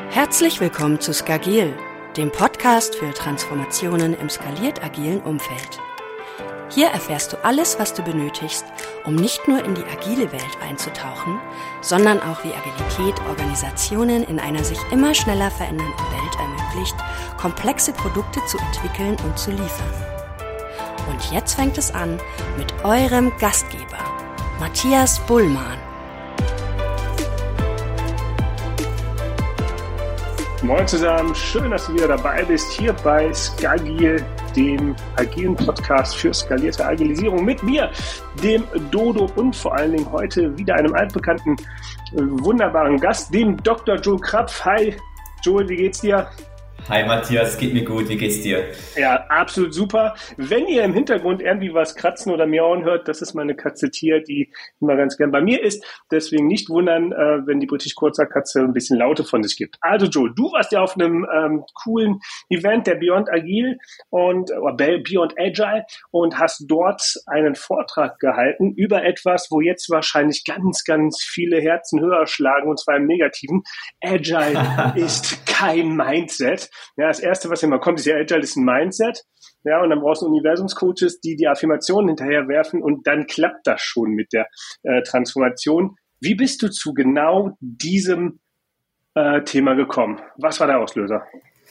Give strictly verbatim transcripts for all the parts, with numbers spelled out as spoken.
Herzlich willkommen zu Skagil, dem Podcast für Transformationen im skaliert agilen Umfeld. Hier erfährst du alles, was du benötigst, um nicht nur in die agile Welt einzutauchen, sondern auch wie Agilität Organisationen in einer sich immer schneller verändernden Welt ermöglicht, komplexe Produkte zu entwickeln und zu liefern. Und jetzt fängt es an mit eurem Gastgeber, Matthias Bullmann. Moin zusammen, schön, dass du wieder dabei bist, hier bei Skagil, dem agilen Podcast für skalierte Agilisierung mit mir, dem Dodo und vor allen Dingen heute wieder einem altbekannten, wunderbaren Gast, dem Doktor Joel Krapf. Hi Joel, wie geht's dir? Hi Matthias, geht mir gut, wie geht's dir? Ja, absolut super. Wenn ihr im Hintergrund irgendwie was kratzen oder miauen hört, das ist meine Katze Tia, die immer ganz gern bei mir ist. Deswegen nicht wundern, äh, wenn die britisch kurzer Katze ein bisschen Laute von sich gibt. Also Joel, du warst ja auf einem ähm, coolen Event der Beyond Agile und oder Beyond Agile und hast dort einen Vortrag gehalten über etwas, wo jetzt wahrscheinlich ganz, ganz viele Herzen höher schlagen, und zwar im Negativen. Agile ist kein Mindset. Ja, das Erste, was immer kommt, ist ja Agile ist ein Mindset. Ja, und dann brauchst du Universumscoaches, die die Affirmationen hinterherwerfen, und dann klappt das schon mit der äh, Transformation. Wie bist du zu genau diesem äh, Thema gekommen? Was war der Auslöser?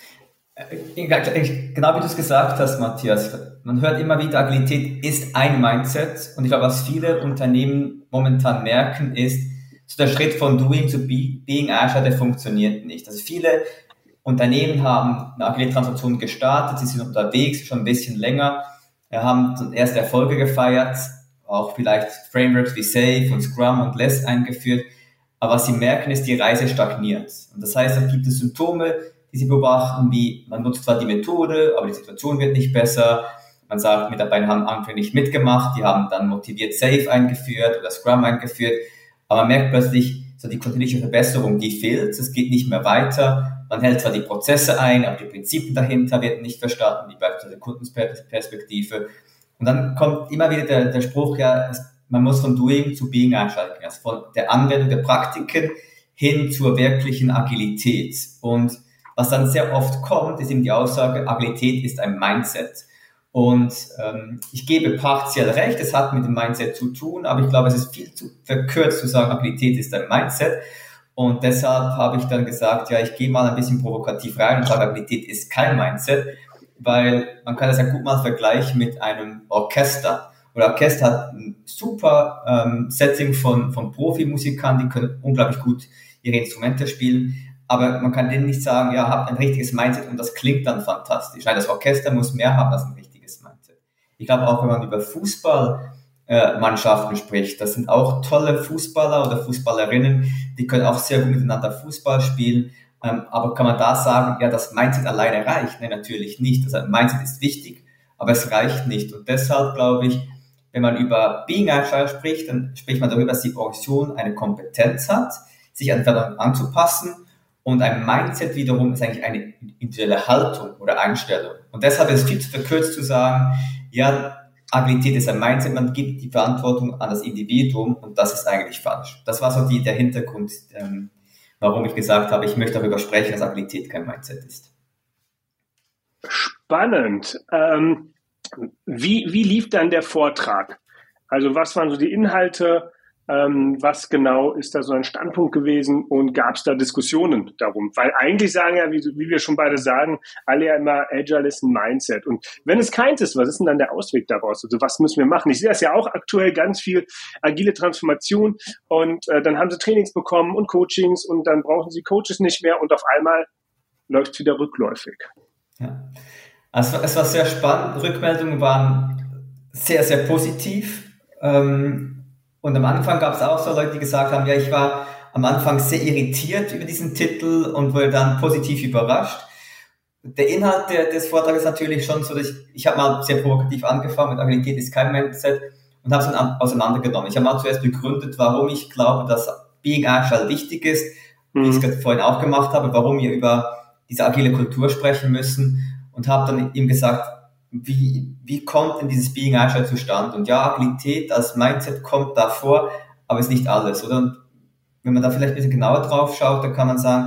Genau wie du es gesagt hast, Matthias. Man hört immer wieder, Agilität ist ein Mindset. Und ich glaube, was viele Unternehmen momentan merken, ist, so der Schritt von Doing zu be, Being Agile, der funktioniert nicht. Also viele Unternehmen haben eine agile Transformation gestartet, sie sind unterwegs, schon ein bisschen länger, wir haben erste Erfolge gefeiert, auch vielleicht Frameworks wie Safe und Scrum und Less eingeführt, aber was sie merken, ist, die Reise stagniert. Und das heißt, da gibt es Symptome, die sie beobachten, wie man nutzt zwar die Methode, aber die Situation wird nicht besser. Man sagt, Mitarbeiter haben anfänglich mitgemacht, die haben dann motiviert Safe eingeführt oder Scrum eingeführt, aber man merkt plötzlich, so die kontinuierliche Verbesserung, die fehlt, es geht nicht mehr weiter. Man hält zwar die Prozesse ein, aber die Prinzipien dahinter werden nicht verstanden, wie beispielsweise der Kundenperspektive. Und dann kommt immer wieder der, der Spruch, ja, man muss von Doing zu Being einschalten, also von der Anwendung der Praktiken hin zur wirklichen Agilität. Und was dann sehr oft kommt, ist eben die Aussage, Agilität ist ein Mindset. Und ähm, ich gebe partiell recht, es hat mit dem Mindset zu tun, aber ich glaube, es ist viel zu verkürzt zu sagen, Agilität ist ein Mindset. Und deshalb habe ich dann gesagt, ja, ich gehe mal ein bisschen provokativ rein und sage, Agilität ist kein Mindset, weil man kann das ja gut mal vergleichen mit einem Orchester. Und Orchester hat ein super ähm, Setting von, von Profimusikern, die können unglaublich gut ihre Instrumente spielen, aber man kann denen nicht sagen, ja, habt ein richtiges Mindset und das klingt dann fantastisch. Nein, das Orchester muss mehr haben als ein richtiges Mindset. Ich glaube auch, wenn man über Fußball Äh, Mannschaften spricht. Das sind auch tolle Fußballer oder Fußballerinnen, die können auch sehr gut miteinander Fußball spielen. Ähm, aber kann man da sagen, ja, das Mindset alleine reicht? Nein, natürlich nicht. Also Mindset ist wichtig, aber es reicht nicht. Und deshalb glaube ich, wenn man über Being Agile spricht, dann spricht man darüber, dass die Organisation eine Kompetenz hat, sich an Veränderungen anzupassen. Und ein Mindset wiederum ist eigentlich eine individuelle Haltung oder Einstellung. Und deshalb ist es viel zu verkürzt zu sagen, ja, Agilität ist ein Mindset, man gibt die Verantwortung an das Individuum, und das ist eigentlich falsch. Das war so die, der Hintergrund, ähm, warum ich gesagt habe, ich möchte darüber sprechen, dass Agilität kein Mindset ist. Spannend. Ähm, wie, wie lief dann der Vortrag? Also was waren so die Inhalte? Ähm, was genau ist da so ein Standpunkt gewesen, und gab es da Diskussionen darum? Weil eigentlich sagen ja, wie, wie wir schon beide sagen, alle ja immer, Agile ist ein Mindset. Und wenn es keins ist, was ist denn dann der Ausweg daraus? Also was müssen wir machen? Ich sehe das ja auch aktuell ganz viel agile Transformation, und äh, dann haben sie Trainings bekommen und Coachings, und dann brauchen sie Coaches nicht mehr, und auf einmal läuft es wieder rückläufig. Ja. Also es war sehr spannend. Rückmeldungen waren sehr, sehr positiv. Ähm, Und am Anfang gab es auch so Leute, die gesagt haben, ja, ich war am Anfang sehr irritiert über diesen Titel und wurde dann positiv überrascht. Der Inhalt der, des Vortrags ist natürlich schon so, dass ich, ich habe mal sehr provokativ angefangen mit Agilität ist kein Mindset und habe es dann auseinandergenommen. Ich habe mal zuerst begründet, warum ich glaube, dass Being Agile wichtig ist, mhm. wie ich es gerade vorhin auch gemacht habe, warum wir über diese agile Kultur sprechen müssen, und habe dann ihm gesagt, Wie, wie kommt denn dieses Being Agile zustande? Und ja, Agilität als Mindset kommt davor, aber ist nicht alles, oder? Und wenn man da vielleicht ein bisschen genauer drauf schaut, dann kann man sagen,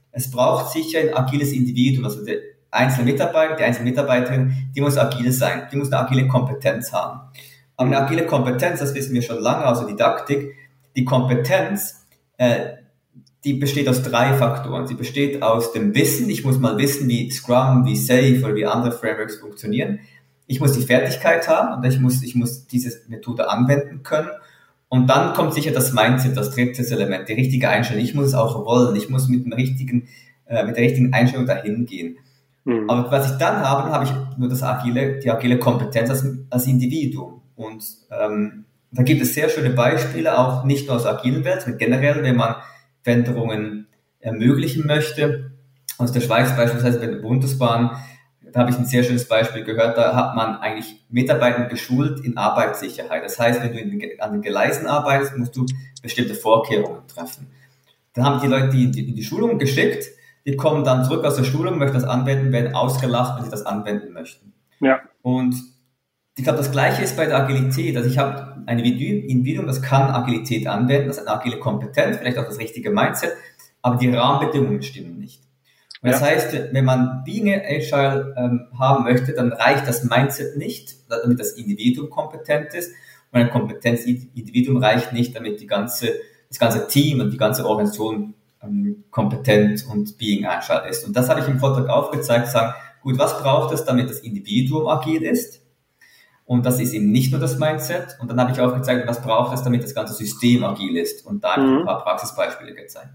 es braucht sicher ein agiles Individuum, also der einzelne Mitarbeiter, die einzelne Mitarbeiterin, die muss agil sein, die muss eine agile Kompetenz haben. Aber eine agile Kompetenz, das wissen wir schon lange aus der Didaktik, die Kompetenz, äh, die besteht aus drei Faktoren. Sie besteht aus dem Wissen, ich muss mal wissen, wie Scrum, wie Safe oder wie andere Frameworks funktionieren. Ich muss die Fertigkeit haben und ich muss, ich muss diese Methode anwenden können. Und dann kommt sicher das Mindset, das dritte Element, die richtige Einstellung. Ich muss es auch wollen, ich muss mit dem richtigen, äh, mit der richtigen Einstellung dahin gehen. Mhm. Aber was ich dann habe, dann habe ich nur das agile, die agile Kompetenz als, als Individuum. Und ähm, da gibt es sehr schöne Beispiele, auch nicht nur aus der agilen Welt, sondern generell, wenn man Veränderungen ermöglichen möchte. Aus der Schweiz beispielsweise bei der Bundesbahn, da habe ich ein sehr schönes Beispiel gehört, da hat man eigentlich Mitarbeiter geschult in Arbeitssicherheit. Das heißt, wenn du in den, an den Gleisen arbeitest, musst du bestimmte Vorkehrungen treffen. Dann haben die Leute die, die in die Schulung geschickt, die kommen dann zurück aus der Schulung, möchten das anwenden, werden ausgelacht, wenn sie das anwenden möchten. Ja. Und ich glaube, das Gleiche ist bei der Agilität. Also ich habe ein Individuum, das kann Agilität anwenden, das hat eine agile Kompetenz, vielleicht auch das richtige Mindset, aber die Rahmenbedingungen stimmen nicht. Und ja. Das heißt, wenn man Being Agile ähm, haben möchte, dann reicht das Mindset nicht, damit das Individuum kompetent ist. Und ein kompetentes Individuum reicht nicht, damit die ganze, das ganze Team und die ganze Organisation ähm, kompetent und Being Agile ist. Und das habe ich im Vortrag aufgezeigt, sagen, gut, was braucht es, damit das Individuum agil ist? Und das ist eben nicht nur das Mindset. Und dann habe ich aufgezeigt, was braucht es, damit das ganze System agil ist. Und da mhm. ein paar Praxisbeispiele gezeigt.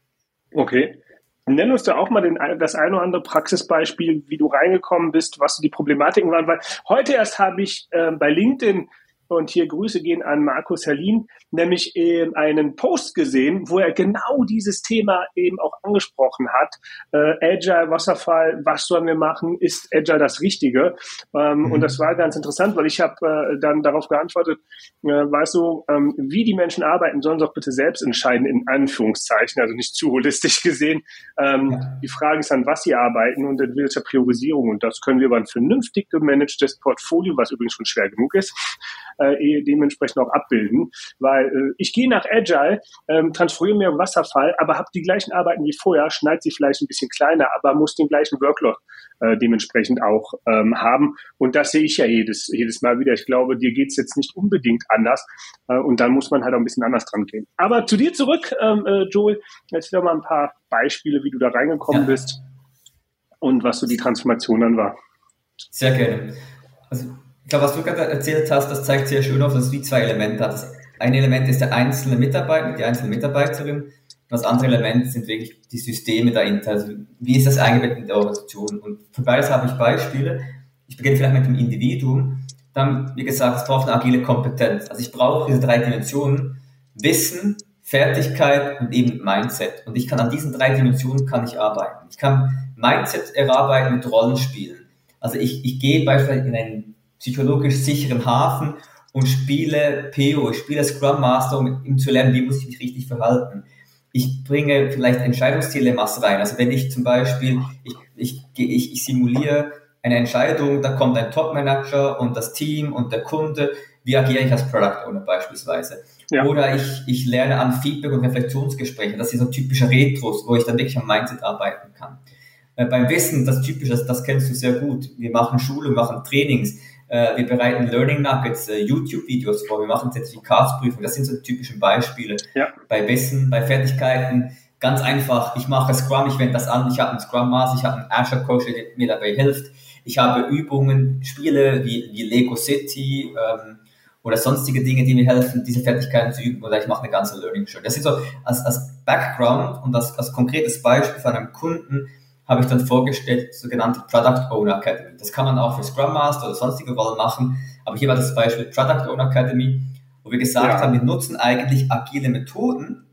Okay. Nenn uns da auch mal den, das ein oder andere Praxisbeispiel, wie du reingekommen bist, was die Problematiken waren. Weil heute erst habe ich äh, bei LinkedIn, und hier Grüße gehen an Markus Herrlin, nämlich äh, einen Post gesehen, wo er genau dieses Thema eben auch angesprochen hat. Äh, Agile, Wasserfall, was sollen wir machen? Ist Agile das Richtige? Ähm, mhm. Und das war ganz interessant, weil ich habe äh, dann darauf geantwortet, äh, weißt du, ähm, wie die Menschen arbeiten, sollen sie auch bitte selbst entscheiden, in Anführungszeichen, also nicht zu holistisch gesehen. Ähm, ja. Die Frage ist, an was sie arbeiten und in welcher Priorisierung. Und das können wir über ein vernünftig gemanagtes Portfolio, was übrigens schon schwer genug ist, äh, dementsprechend auch abbilden, weil äh, ich gehe nach Agile, ähm, transferiere mir Wasserfall, aber habe die gleichen Arbeiten wie vorher, schneide sie vielleicht ein bisschen kleiner, aber muss den gleichen Workload äh, dementsprechend auch ähm, haben, und das sehe ich ja jedes, jedes Mal wieder. Ich glaube, dir geht's jetzt nicht unbedingt anders, äh, und dann muss man halt auch ein bisschen anders dran gehen. Aber zu dir zurück, ähm, äh, Joel, jetzt noch mal ein paar Beispiele, wie du da reingekommen ja. bist und was so die Transformation dann war. Sehr gerne. Also ich glaube, was du gerade erzählt hast, das zeigt sehr schön auf, dass es wie zwei Elemente hat. Das eine Element ist der einzelne Mitarbeiter, die einzelne Mitarbeiterin. Und das andere Element sind wirklich die Systeme dahinter. Also wie ist das eingebettet in der Organisation? Und für beides habe ich Beispiele. Ich beginne vielleicht mit dem Individuum. Dann, wie gesagt, es braucht eine agile Kompetenz. Also ich brauche diese drei Dimensionen: Wissen, Fertigkeit und eben Mindset. Und ich kann an diesen drei Dimensionen kann ich arbeiten. Ich kann Mindset erarbeiten mit Rollenspielen. Also ich, ich gehe beispielsweise in einen psychologisch sicheren Hafen und spiele P O, ich spiele Scrum Master, um, um zu lernen, wie muss ich mich richtig verhalten. Ich bringe vielleicht Entscheidungsdilemmas rein. Also wenn ich zum Beispiel, ich, ich, ich, ich simuliere eine Entscheidung, da kommt ein Top-Manager und das Team und der Kunde, wie agiere ich als Product Owner beispielsweise. Ja. Oder ich, ich lerne an Feedback- und Reflexionsgesprächen. Das sind so typische Retros, wo ich dann wirklich am Mindset arbeiten kann. Äh, beim Wissen, das Typische, das, das kennst du sehr gut. Wir machen Schulung, wir machen Trainings. Wir bereiten Learning Nuggets, YouTube-Videos vor, wir machen Zertifikatsprüfungen, das sind so typische Beispiele. Ja. Bei Wissen, bei Fertigkeiten, ganz einfach, ich mache Scrum, ich wende das an, ich habe einen Scrum Master, ich habe einen Agile Coach, der mir dabei hilft, ich habe Übungen, Spiele wie, wie Lego City ähm, oder sonstige Dinge, die mir helfen, diese Fertigkeiten zu üben, oder ich mache eine ganze Learning Show. Das ist so als, als Background und als, als konkretes Beispiel von einem Kunden, habe ich dann vorgestellt, sogenannte Product Owner Academy. Das kann man auch für Scrum Master oder sonstige Rollen machen, aber hier war das Beispiel Product Owner Academy, wo wir gesagt ja. haben, wir nutzen eigentlich agile Methoden,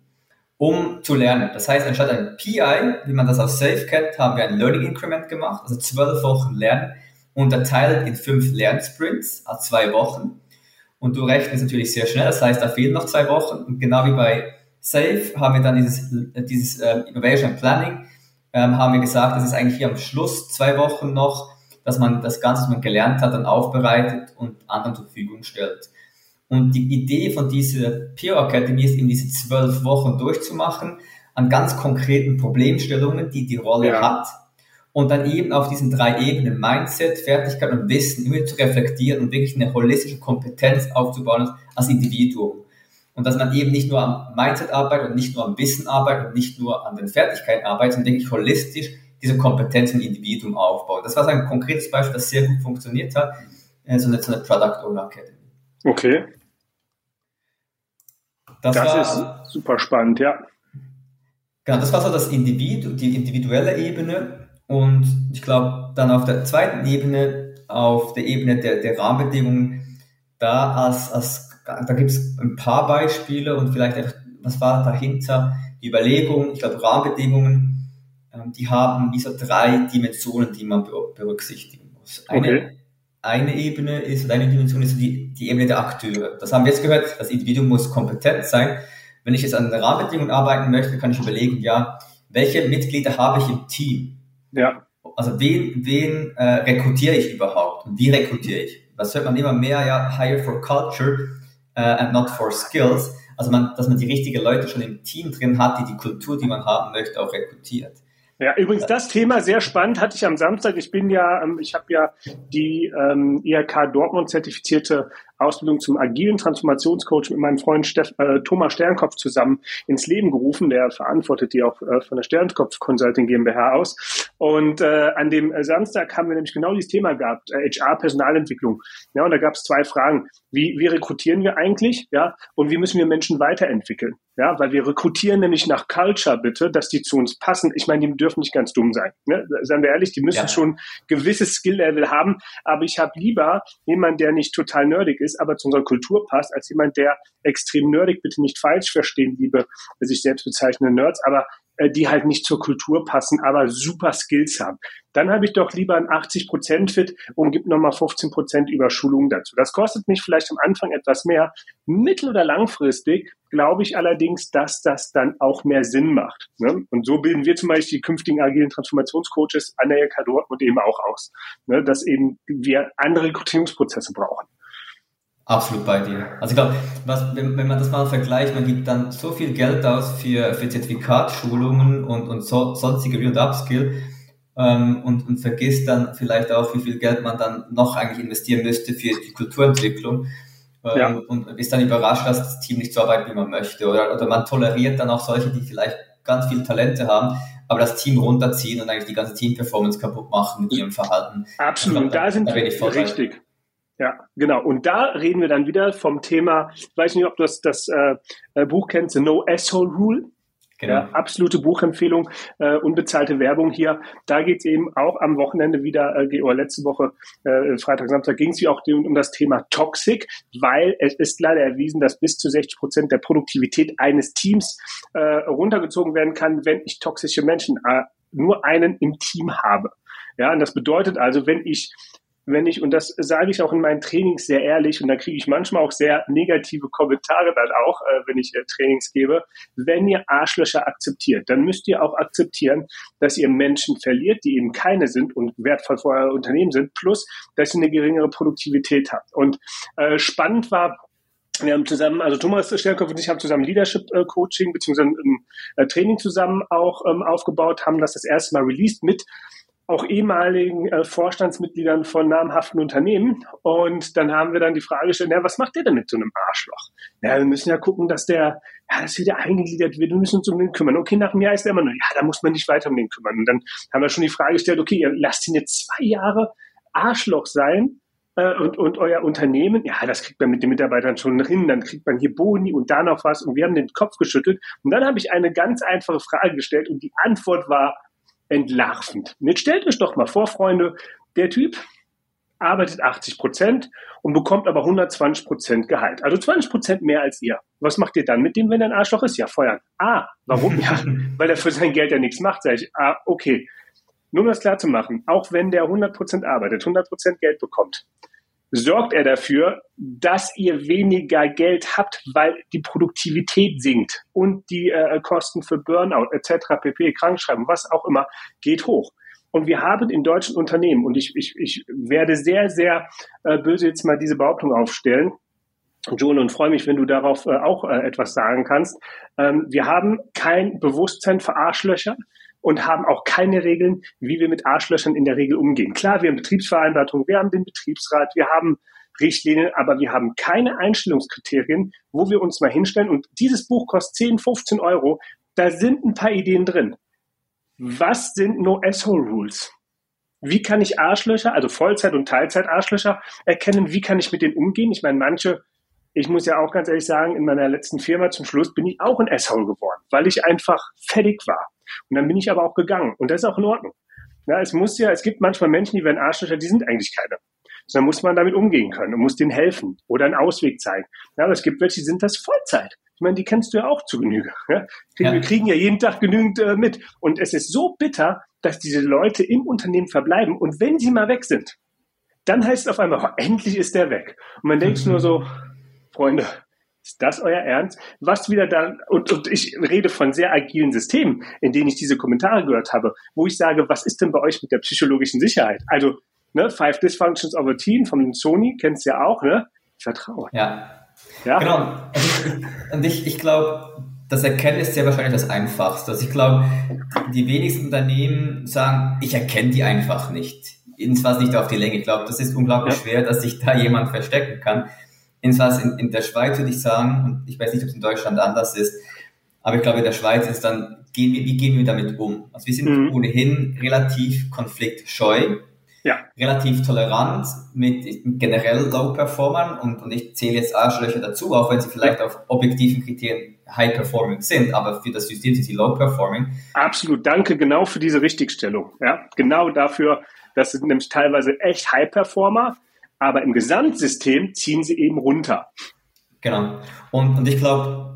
um zu lernen. Das heißt, anstatt ein P I, wie man das aus Safe kennt, haben wir ein Learning Increment gemacht, also zwölf Wochen Lernen, unterteilt in fünf Lernsprints, also zwei Wochen. Und du rechnest natürlich sehr schnell, das heißt, da fehlen noch zwei Wochen. Und genau wie bei Safe haben wir dann dieses, dieses äh, Innovation Planning, Ähm, haben wir gesagt, das ist eigentlich hier am Schluss zwei Wochen noch, dass man das Ganze, was man gelernt hat, dann aufbereitet und anderen zur Verfügung stellt. Und die Idee von dieser P O Academy ist eben, diese zwölf Wochen durchzumachen, an ganz konkreten Problemstellungen, die die Rolle ja. hat. Und dann eben auf diesen drei Ebenen Mindset, Fertigkeit und Wissen immer zu reflektieren und wirklich eine holistische Kompetenz aufzubauen als Individuum. Und dass man eben nicht nur am Mindset arbeitet und nicht nur am Wissen arbeitet und nicht nur an den Fertigkeiten arbeitet, sondern wirklich holistisch diese Kompetenz im Individuum aufbaut. Das war so ein konkretes Beispiel, das sehr gut funktioniert hat, so eine, so eine Product Owner Academy. Okay. Das, das war, ist super spannend, ja. Genau, das war so das Individu, die individuelle Ebene. Und ich glaube, dann auf der zweiten Ebene, auf der Ebene der, der Rahmenbedingungen, da als, als, da gibt es ein paar Beispiele und vielleicht einfach, was war dahinter? Die Überlegung, ich glaube, Rahmenbedingungen, ähm, die haben wie so drei Dimensionen, die man berücksichtigen muss. Eine, okay. eine Ebene ist, eine Dimension ist die, die Ebene der Akteure. Das haben wir jetzt gehört, das Individuum muss kompetent sein. Wenn ich jetzt an den Rahmenbedingungen arbeiten möchte, kann ich überlegen, ja, welche Mitglieder habe ich im Team? Ja. Also wen, wen äh, rekrutiere ich überhaupt und wie rekrutiere ich? Das hört man immer mehr, ja, hire for culture uh, and not for skills. Also man, dass man die richtigen Leute schon im Team drin hat, die die Kultur, die man haben möchte, auch rekrutiert. Ja, übrigens das Thema sehr spannend, hatte ich am Samstag. Ich bin ja, ähm, ich habe ja die ähm, I H K Dortmund zertifizierte Ausbildung zum agilen Transformationscoach mit meinem Freund Steff, äh, Thomas Sternkopf zusammen ins Leben gerufen. Der verantwortet die auch äh, von der Sternkopf Consulting GmbH aus. Und äh, an dem äh, Samstag haben wir nämlich genau dieses Thema gehabt, äh, H R Personalentwicklung. Ja, und da gab es zwei Fragen. Wie, wie rekrutieren wir eigentlich? Ja, und wie müssen wir Menschen weiterentwickeln? Ja, weil wir rekrutieren nämlich nach Culture bitte, dass die zu uns passen. Ich meine, die dürfen nicht ganz dumm sein. Ne? Seien wir ehrlich, die müssen ja. schon gewisses Skill-Level haben. Aber ich habe lieber jemand, der nicht total nerdig ist, aber zu unserer Kultur passt, als jemand, der extrem nerdig, bitte nicht falsch verstehen, liebe sich selbst bezeichnende Nerds, aber äh, die halt nicht zur Kultur passen, aber super Skills haben. Dann habe ich doch lieber ein achtzig Prozent Fit und gebe nochmal fünfzehn Prozent Überschulung dazu. Das kostet mich vielleicht am Anfang etwas mehr. Mittel- oder langfristig glaube ich allerdings, dass das dann auch mehr Sinn macht. Ne? Und so bilden wir zum Beispiel die künftigen agilen Transformationscoaches an der I H K Dortmund eben auch aus, ne? Dass eben wir andere Rekrutierungsprozesse brauchen. Absolut bei dir. Also ich glaube, was, wenn, wenn man das mal vergleicht, man gibt dann so viel Geld aus für, für Zertifikatsschulungen und, und so, sonstige Re- und Upskill ähm, und, und vergisst dann vielleicht auch, wie viel Geld man dann noch eigentlich investieren müsste für die Kulturentwicklung ähm, ja. und ist dann überrascht, dass das Team nicht so arbeitet, wie man möchte. Oder, oder man toleriert dann auch solche, die vielleicht ganz viele Talente haben, aber das Team runterziehen und eigentlich die ganze Team-Performance kaputt machen mit ihrem Verhalten. Absolut, glaub, da, da sind da wir richtig. Ja, genau. Und da reden wir dann wieder vom Thema, ich weiß nicht, ob du das, das äh, Buch kennst, The No Asshole Rule. Genau. Ja, absolute Buchempfehlung, äh, unbezahlte Werbung hier. Da geht es eben auch am Wochenende wieder, äh, oder letzte Woche, äh, Freitag, Samstag, ging es wie auch um, um das Thema Toxic, weil es ist leider erwiesen, dass bis zu sechzig Prozent der Produktivität eines Teams äh, runtergezogen werden kann, wenn ich toxische Menschen äh, nur einen im Team habe. Ja, und das bedeutet also, wenn ich Wenn ich, und das sage ich auch in meinen Trainings sehr ehrlich, und da kriege ich manchmal auch sehr negative Kommentare dann auch, äh, wenn ich äh, Trainings gebe, wenn ihr Arschlöcher akzeptiert, dann müsst ihr auch akzeptieren, dass ihr Menschen verliert, die eben keine sind und wertvoll für euer Unternehmen sind, plus, dass ihr eine geringere Produktivität habt. Und äh, spannend war, wir haben zusammen, also Thomas Sternkopf und ich haben zusammen Leadership-Coaching beziehungsweise ein äh, Training zusammen auch ähm, aufgebaut, haben das das erste Mal released mit auch ehemaligen äh, Vorstandsmitgliedern von namhaften Unternehmen. Und dann haben wir dann die Frage gestellt, na, was macht der denn mit so einem Arschloch? Ja, wir müssen ja gucken, dass der, ja, dass wieder eingegliedert wird. Wir müssen uns um den kümmern. Okay, nach einem Jahr ist der immer nur, ja, da muss man nicht weiter um den kümmern. Und dann haben wir schon die Frage gestellt, okay, ihr lasst ihn jetzt zwei Jahre Arschloch sein äh, und, und euer Unternehmen, ja, das kriegt man mit den Mitarbeitern schon hin. Dann kriegt man hier Boni und da noch was. Und wir haben den Kopf geschüttelt. Und dann habe ich eine ganz einfache Frage gestellt und die Antwort war, entlarvend. Und jetzt stellt euch doch mal vor, Freunde, der Typ arbeitet achtzig Prozent und bekommt aber hundertzwanzig Prozent Gehalt. Also zwanzig Prozent mehr als ihr. Was macht ihr dann mit dem, wenn er ein Arschloch ist? Ja, feuern. Ah, warum? Ja, weil er für sein Geld ja nichts macht, sage ich. Ah, okay. Nur um das klar zu machen, auch wenn der hundert Prozent arbeitet, hundert Prozent Geld bekommt, sorgt er dafür, dass ihr weniger Geld habt, weil die Produktivität sinkt und die äh, Kosten für Burnout et cetera pp, Krankschreibung, was auch immer, geht hoch. Und wir haben in deutschen Unternehmen, und ich, ich, ich werde sehr, sehr äh, böse jetzt mal diese Behauptung aufstellen, Joel, und freue mich, wenn du darauf äh, auch äh, etwas sagen kannst. Ähm, wir haben kein Bewusstsein für Arschlöcher und haben auch keine Regeln, wie wir mit Arschlöchern in der Regel umgehen. Klar, wir haben Betriebsvereinbarungen, wir haben den Betriebsrat, wir haben Richtlinien, aber wir haben keine Einstellungskriterien, wo wir uns mal hinstellen. Und dieses Buch kostet zehn, fünfzehn Euro. Da sind ein paar Ideen drin. Was sind No-Asshole-Rules? Wie kann ich Arschlöcher, also Vollzeit- und Teilzeit-Arschlöcher erkennen? Wie kann ich mit denen umgehen? Ich meine, manche, ich muss ja auch ganz ehrlich sagen, in meiner letzten Firma zum Schluss bin ich auch ein Asshole geworden, weil ich einfach fertig war. Und dann bin ich aber auch gegangen. Und das ist auch in Ordnung. Ja, es muss ja, es gibt manchmal Menschen, die werden Arschlöcher, die sind eigentlich keine. Dann muss man damit umgehen können und muss denen helfen oder einen Ausweg zeigen. Ja, aber es gibt welche, die sind das Vollzeit. Ich meine, die kennst du ja auch zu Genüge. Ja? Wir ja. kriegen ja jeden Tag genügend äh, mit. Und es ist so bitter, dass diese Leute im Unternehmen verbleiben. Und wenn sie mal weg sind, dann heißt es auf einmal, oh, endlich ist der weg. Und man denkt mhm. nur so, Freunde, ist das euer Ernst? Was wieder da, und, und ich rede von sehr agilen Systemen, in denen ich diese Kommentare gehört habe, wo ich sage, was ist denn bei euch mit der psychologischen Sicherheit? Also, ne, Five Dysfunctions of a Team von Sony, kennst du ja auch, ne? Vertrauen. Ja. Ja. Genau. Und ich, ich glaube, das Erkennen ist sehr wahrscheinlich das Einfachste. Also ich glaube, die wenigsten Unternehmen sagen, ich erkenne die einfach nicht. Jedenfalls nicht auf die Länge. Ich glaube, das ist unglaublich ja. schwer, dass sich da jemand verstecken kann. Jedenfalls in, in der Schweiz würde ich sagen, und ich weiß nicht, ob es in Deutschland anders ist, aber ich glaube, in der Schweiz ist dann, gehen wir, wie gehen wir damit um? Also wir sind mhm. ohnehin relativ konfliktscheu. Ja. Relativ tolerant mit generell Low-Performern und, und ich zähle jetzt Arschlöcher dazu, auch wenn sie vielleicht auf objektiven Kriterien High-Performing sind, aber für das System sind sie Low-Performing. Absolut, danke genau für diese Richtigstellung. Ja, genau dafür, das sind nämlich teilweise echt High-Performer, aber im Gesamtsystem ziehen sie eben runter. Genau, und, und ich glaube,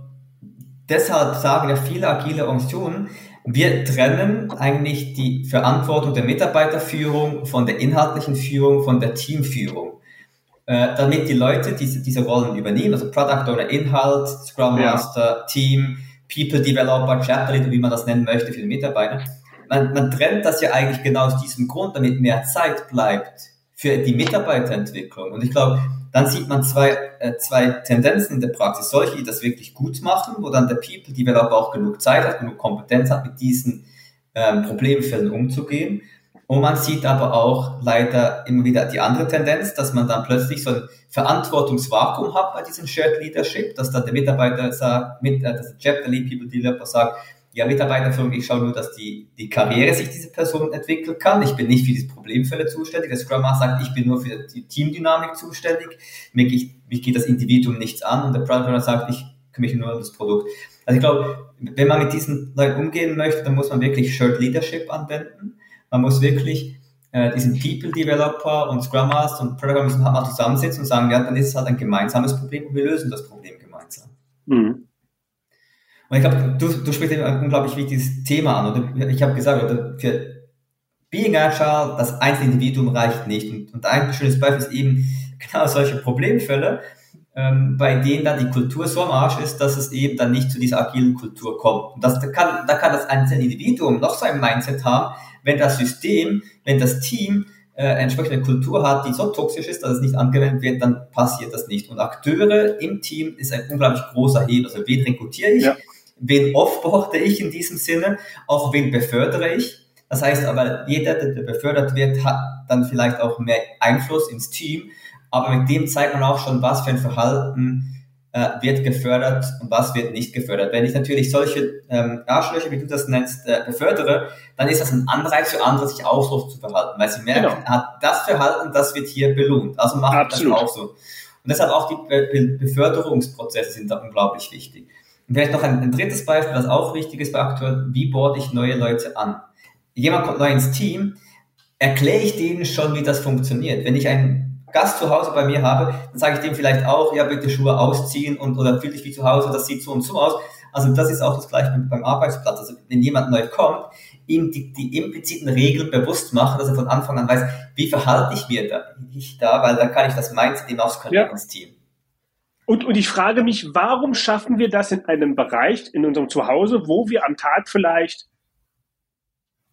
deshalb sagen ja viele agile Organisationen, wir trennen eigentlich die Verantwortung der Mitarbeiterführung von der inhaltlichen Führung, von der Teamführung. Äh, damit die Leute diese, diese Rollen übernehmen, also Product Owner, Inhalt, Scrum Master, ja. Team, People Developer, Chapter Leader, wie man das nennen möchte für die Mitarbeiter. Man, man trennt das ja eigentlich genau aus diesem Grund, damit mehr Zeit bleibt für die Mitarbeiterentwicklung. Und ich glaube, dann sieht man zwei, äh, zwei Tendenzen in der Praxis. Solche, die das wirklich gut machen, wo dann der People Developer auch genug Zeit hat, genug Kompetenz hat, mit diesen ähm, Problemfällen umzugehen. Und man sieht aber auch leider immer wieder die andere Tendenz, dass man dann plötzlich so ein Verantwortungsvakuum hat bei diesem Shared Leadership, dass dann der Mitarbeiter sagt, mit, äh, dass der Chapter Lead, People Developer sagt, ja, Mitarbeiterführung, ich schaue nur, dass die, die Karriere sich diese Person entwickeln kann. Ich bin nicht für diese Problemfälle zuständig. Der Scrum Master sagt, ich bin nur für die Teamdynamik zuständig. Mir geht, mich geht das Individuum nichts an. Und der Product Owner sagt, ich kümmere mich nur um das Produkt. Also ich glaube, wenn man mit diesen Leuten umgehen möchte, dann muss man wirklich Shared Leadership anwenden. Man muss wirklich äh, diesen People Developer und Scrum Master und Product Owner müssen halt mal zusammensitzen und sagen, ja, dann ist es halt ein gemeinsames Problem und wir lösen das Problem gemeinsam. Mhm. Und ich glaube, du, du sprichst ein unglaublich wichtiges Thema an. Oder ich habe gesagt, oder für Being Agile, das einzelne Individuum reicht nicht. Und, und ein schönes Beispiel ist eben genau solche Problemfälle, ähm, bei denen dann die Kultur so am Arsch ist, dass es eben dann nicht zu dieser agilen Kultur kommt. Und das, da, kann, da kann das einzelne Individuum noch so ein Mindset haben, wenn das System, wenn das Team äh, entsprechende Kultur hat, die so toxisch ist, dass es nicht angewendet wird, dann passiert das nicht. Und Akteure im Team ist ein unglaublich großer Hebel. Also wen rekrutiere ich? Ja. Wen offboarde ich in diesem Sinne, auch wen befördere ich. Das heißt aber, jeder, der befördert wird, hat dann vielleicht auch mehr Einfluss ins Team, aber mit dem zeigt man auch schon, was für ein Verhalten äh, wird gefördert und was wird nicht gefördert. Wenn ich natürlich solche ähm, Arschlöcher, wie du das nennst, äh, befördere, dann ist das ein Anreiz für andere, sich auch so zu verhalten, weil sie merken, genau. hat das Verhalten, das wird hier belohnt. Also macht das auch so. Und deshalb auch die Be- Beförderungsprozesse sind da unglaublich wichtig. Und vielleicht noch ein, ein drittes Beispiel, das auch wichtig ist bei Akteuren, wie boarde ich neue Leute an? Jemand kommt neu ins Team, erkläre ich denen schon, wie das funktioniert. Wenn ich einen Gast zu Hause bei mir habe, dann sage ich dem vielleicht auch, ja, bitte Schuhe ausziehen und oder fühl dich wie zu Hause, das sieht so und so aus. Also das ist auch das Gleiche beim Arbeitsplatz. Also wenn jemand neu kommt, ihm die, die impliziten Regeln bewusst machen, dass er von Anfang an weiß, wie verhalte ich mir da, ich da weil dann kann ich das Mindset eben auskörnigen ja. ins Team. Und, und ich frage mich, warum schaffen wir das in einem Bereich, in unserem Zuhause, wo wir am Tag vielleicht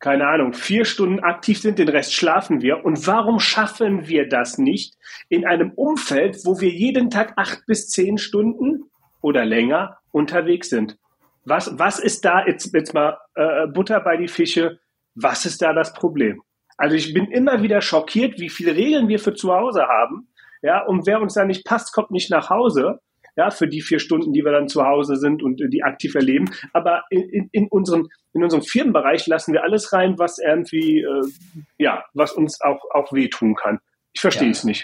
keine Ahnung, vier Stunden aktiv sind, den Rest schlafen wir. Und warum schaffen wir das nicht in einem Umfeld, wo wir jeden Tag acht bis zehn Stunden oder länger unterwegs sind? Was, was ist da, jetzt, jetzt mal äh, Butter bei die Fische, was ist da das Problem? Also ich bin immer wieder schockiert, wie viele Regeln wir für zu Hause haben. Ja, und wer uns da nicht passt, kommt nicht nach Hause. Ja, für die vier Stunden, die wir dann zu Hause sind und äh, die aktiv erleben. Aber in, in, in, unserem, in unserem Firmenbereich lassen wir alles rein, was irgendwie, äh, ja, was uns auch, auch wehtun kann. Ich verstehe ja. es nicht.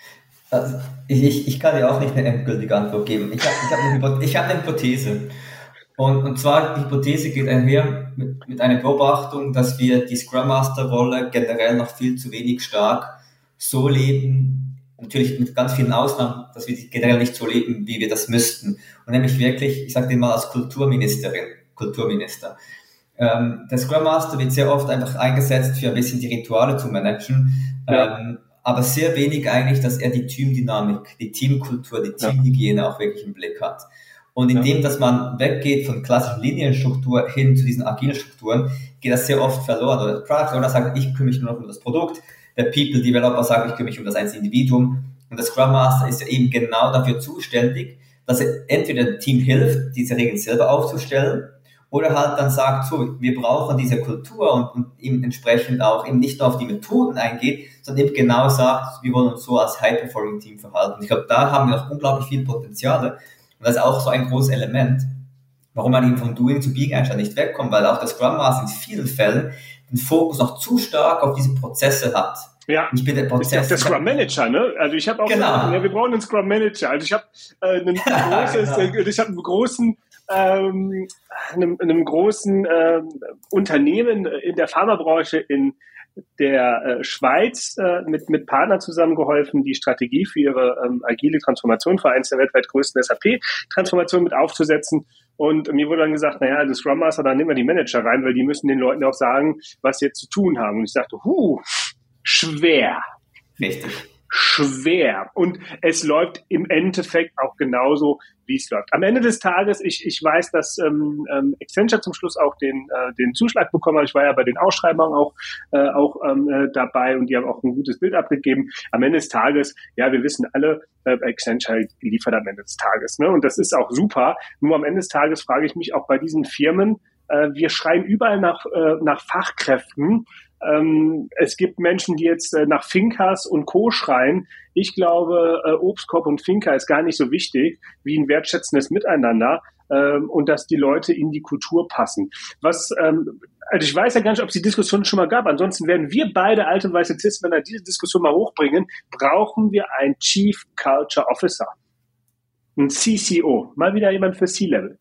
Also ich, ich, ich kann dir auch nicht eine endgültige Antwort geben. Ich habe ich hab eine, Hypo- ich hab eine Hypothese. Und, und zwar, die Hypothese geht einher mit, mit einer Beobachtung, dass wir die Scrum Master Rolle generell noch viel zu wenig stark so leben, natürlich mit ganz vielen Ausnahmen, dass wir generell nicht so leben, wie wir das müssten. Und nämlich wirklich, ich sage dir mal als Kulturministerin, Kulturminister. Ähm, der Scrum Master wird sehr oft einfach eingesetzt, für ein bisschen die Rituale zu managen, ja. ähm, aber sehr wenig eigentlich, dass er die Teamdynamik, die Teamkultur, die Teamhygiene ja. auch wirklich im Blick hat. Und indem, ja. dass man weggeht von klassischen Linienstruktur hin zu diesen agilen Strukturen, geht das sehr oft verloren. Oder der Product Owner sagt, ich kümmere mich nur noch um das Produkt. Der People Developer sagt, ich kümmere mich um das einzelne Individuum. Und der Scrum Master ist ja eben genau dafür zuständig, dass er entweder dem Team hilft, diese Regeln selber aufzustellen, oder halt dann sagt, so, wir brauchen diese Kultur und, und eben entsprechend auch eben nicht nur auf die Methoden eingeht, sondern eben genau sagt, wir wollen uns so als High-Performing-Team verhalten. Ich glaube, da haben wir noch unglaublich viel Potenziale. Und das ist auch so ein großes Element, warum man eben von Doing zu Being eigentlich nicht wegkommt, weil auch der Scrum Master in vielen Fällen den Fokus noch zu stark auf diese Prozesse hat. Ja, ich bin der Prozess. Der Scrum Manager, ne? Also ich habe auch, genau. gesagt, ja, wir brauchen einen Scrum Manager. Also ich habe äh, einen großes, genau. äh, ich habe einen großen, ähm, einem, einem großen äh, Unternehmen in der Pharmabranche in der äh, Schweiz äh, mit mit Partnern zusammengeholfen, die Strategie für ihre ähm, agile Transformation für eines der weltweit größten S A P-Transformationen mit aufzusetzen. Und mir wurde dann gesagt, naja, das Scrum Master, da nehmen wir die Manager rein, weil die müssen den Leuten auch sagen, was sie jetzt zu tun haben. Und ich dachte, huh, schwer. Richtig. Schwer. Und es läuft im Endeffekt auch genauso, wie es läuft. Am Ende des Tages, ich, ich weiß, dass ähm, ähm, Accenture zum Schluss auch den, äh, den Zuschlag bekommen hat. Ich war ja bei den Ausschreibungen auch, äh, auch ähm, äh, dabei und die haben auch ein gutes Bild abgegeben. Am Ende des Tages, ja, wir wissen alle, äh, Accenture liefert am Ende des Tages. Ne? Und das ist auch super. Nur am Ende des Tages frage ich mich auch bei diesen Firmen, äh, wir schreien überall nach, äh, nach Fachkräften. Ähm, es gibt Menschen, die jetzt äh, nach Fincas und Co. schreien. Ich glaube, äh, Obstkorb und Finca ist gar nicht so wichtig wie ein wertschätzendes Miteinander ähm, und dass die Leute in die Kultur passen. Was, ähm, also ich weiß ja gar nicht, ob es die Diskussion schon mal gab. Ansonsten werden wir beide alte weiße Cis-Männer diese Diskussion mal hochbringen. Brauchen wir einen Chief Culture Officer? Ein C C O? Mal wieder jemand für C-Level?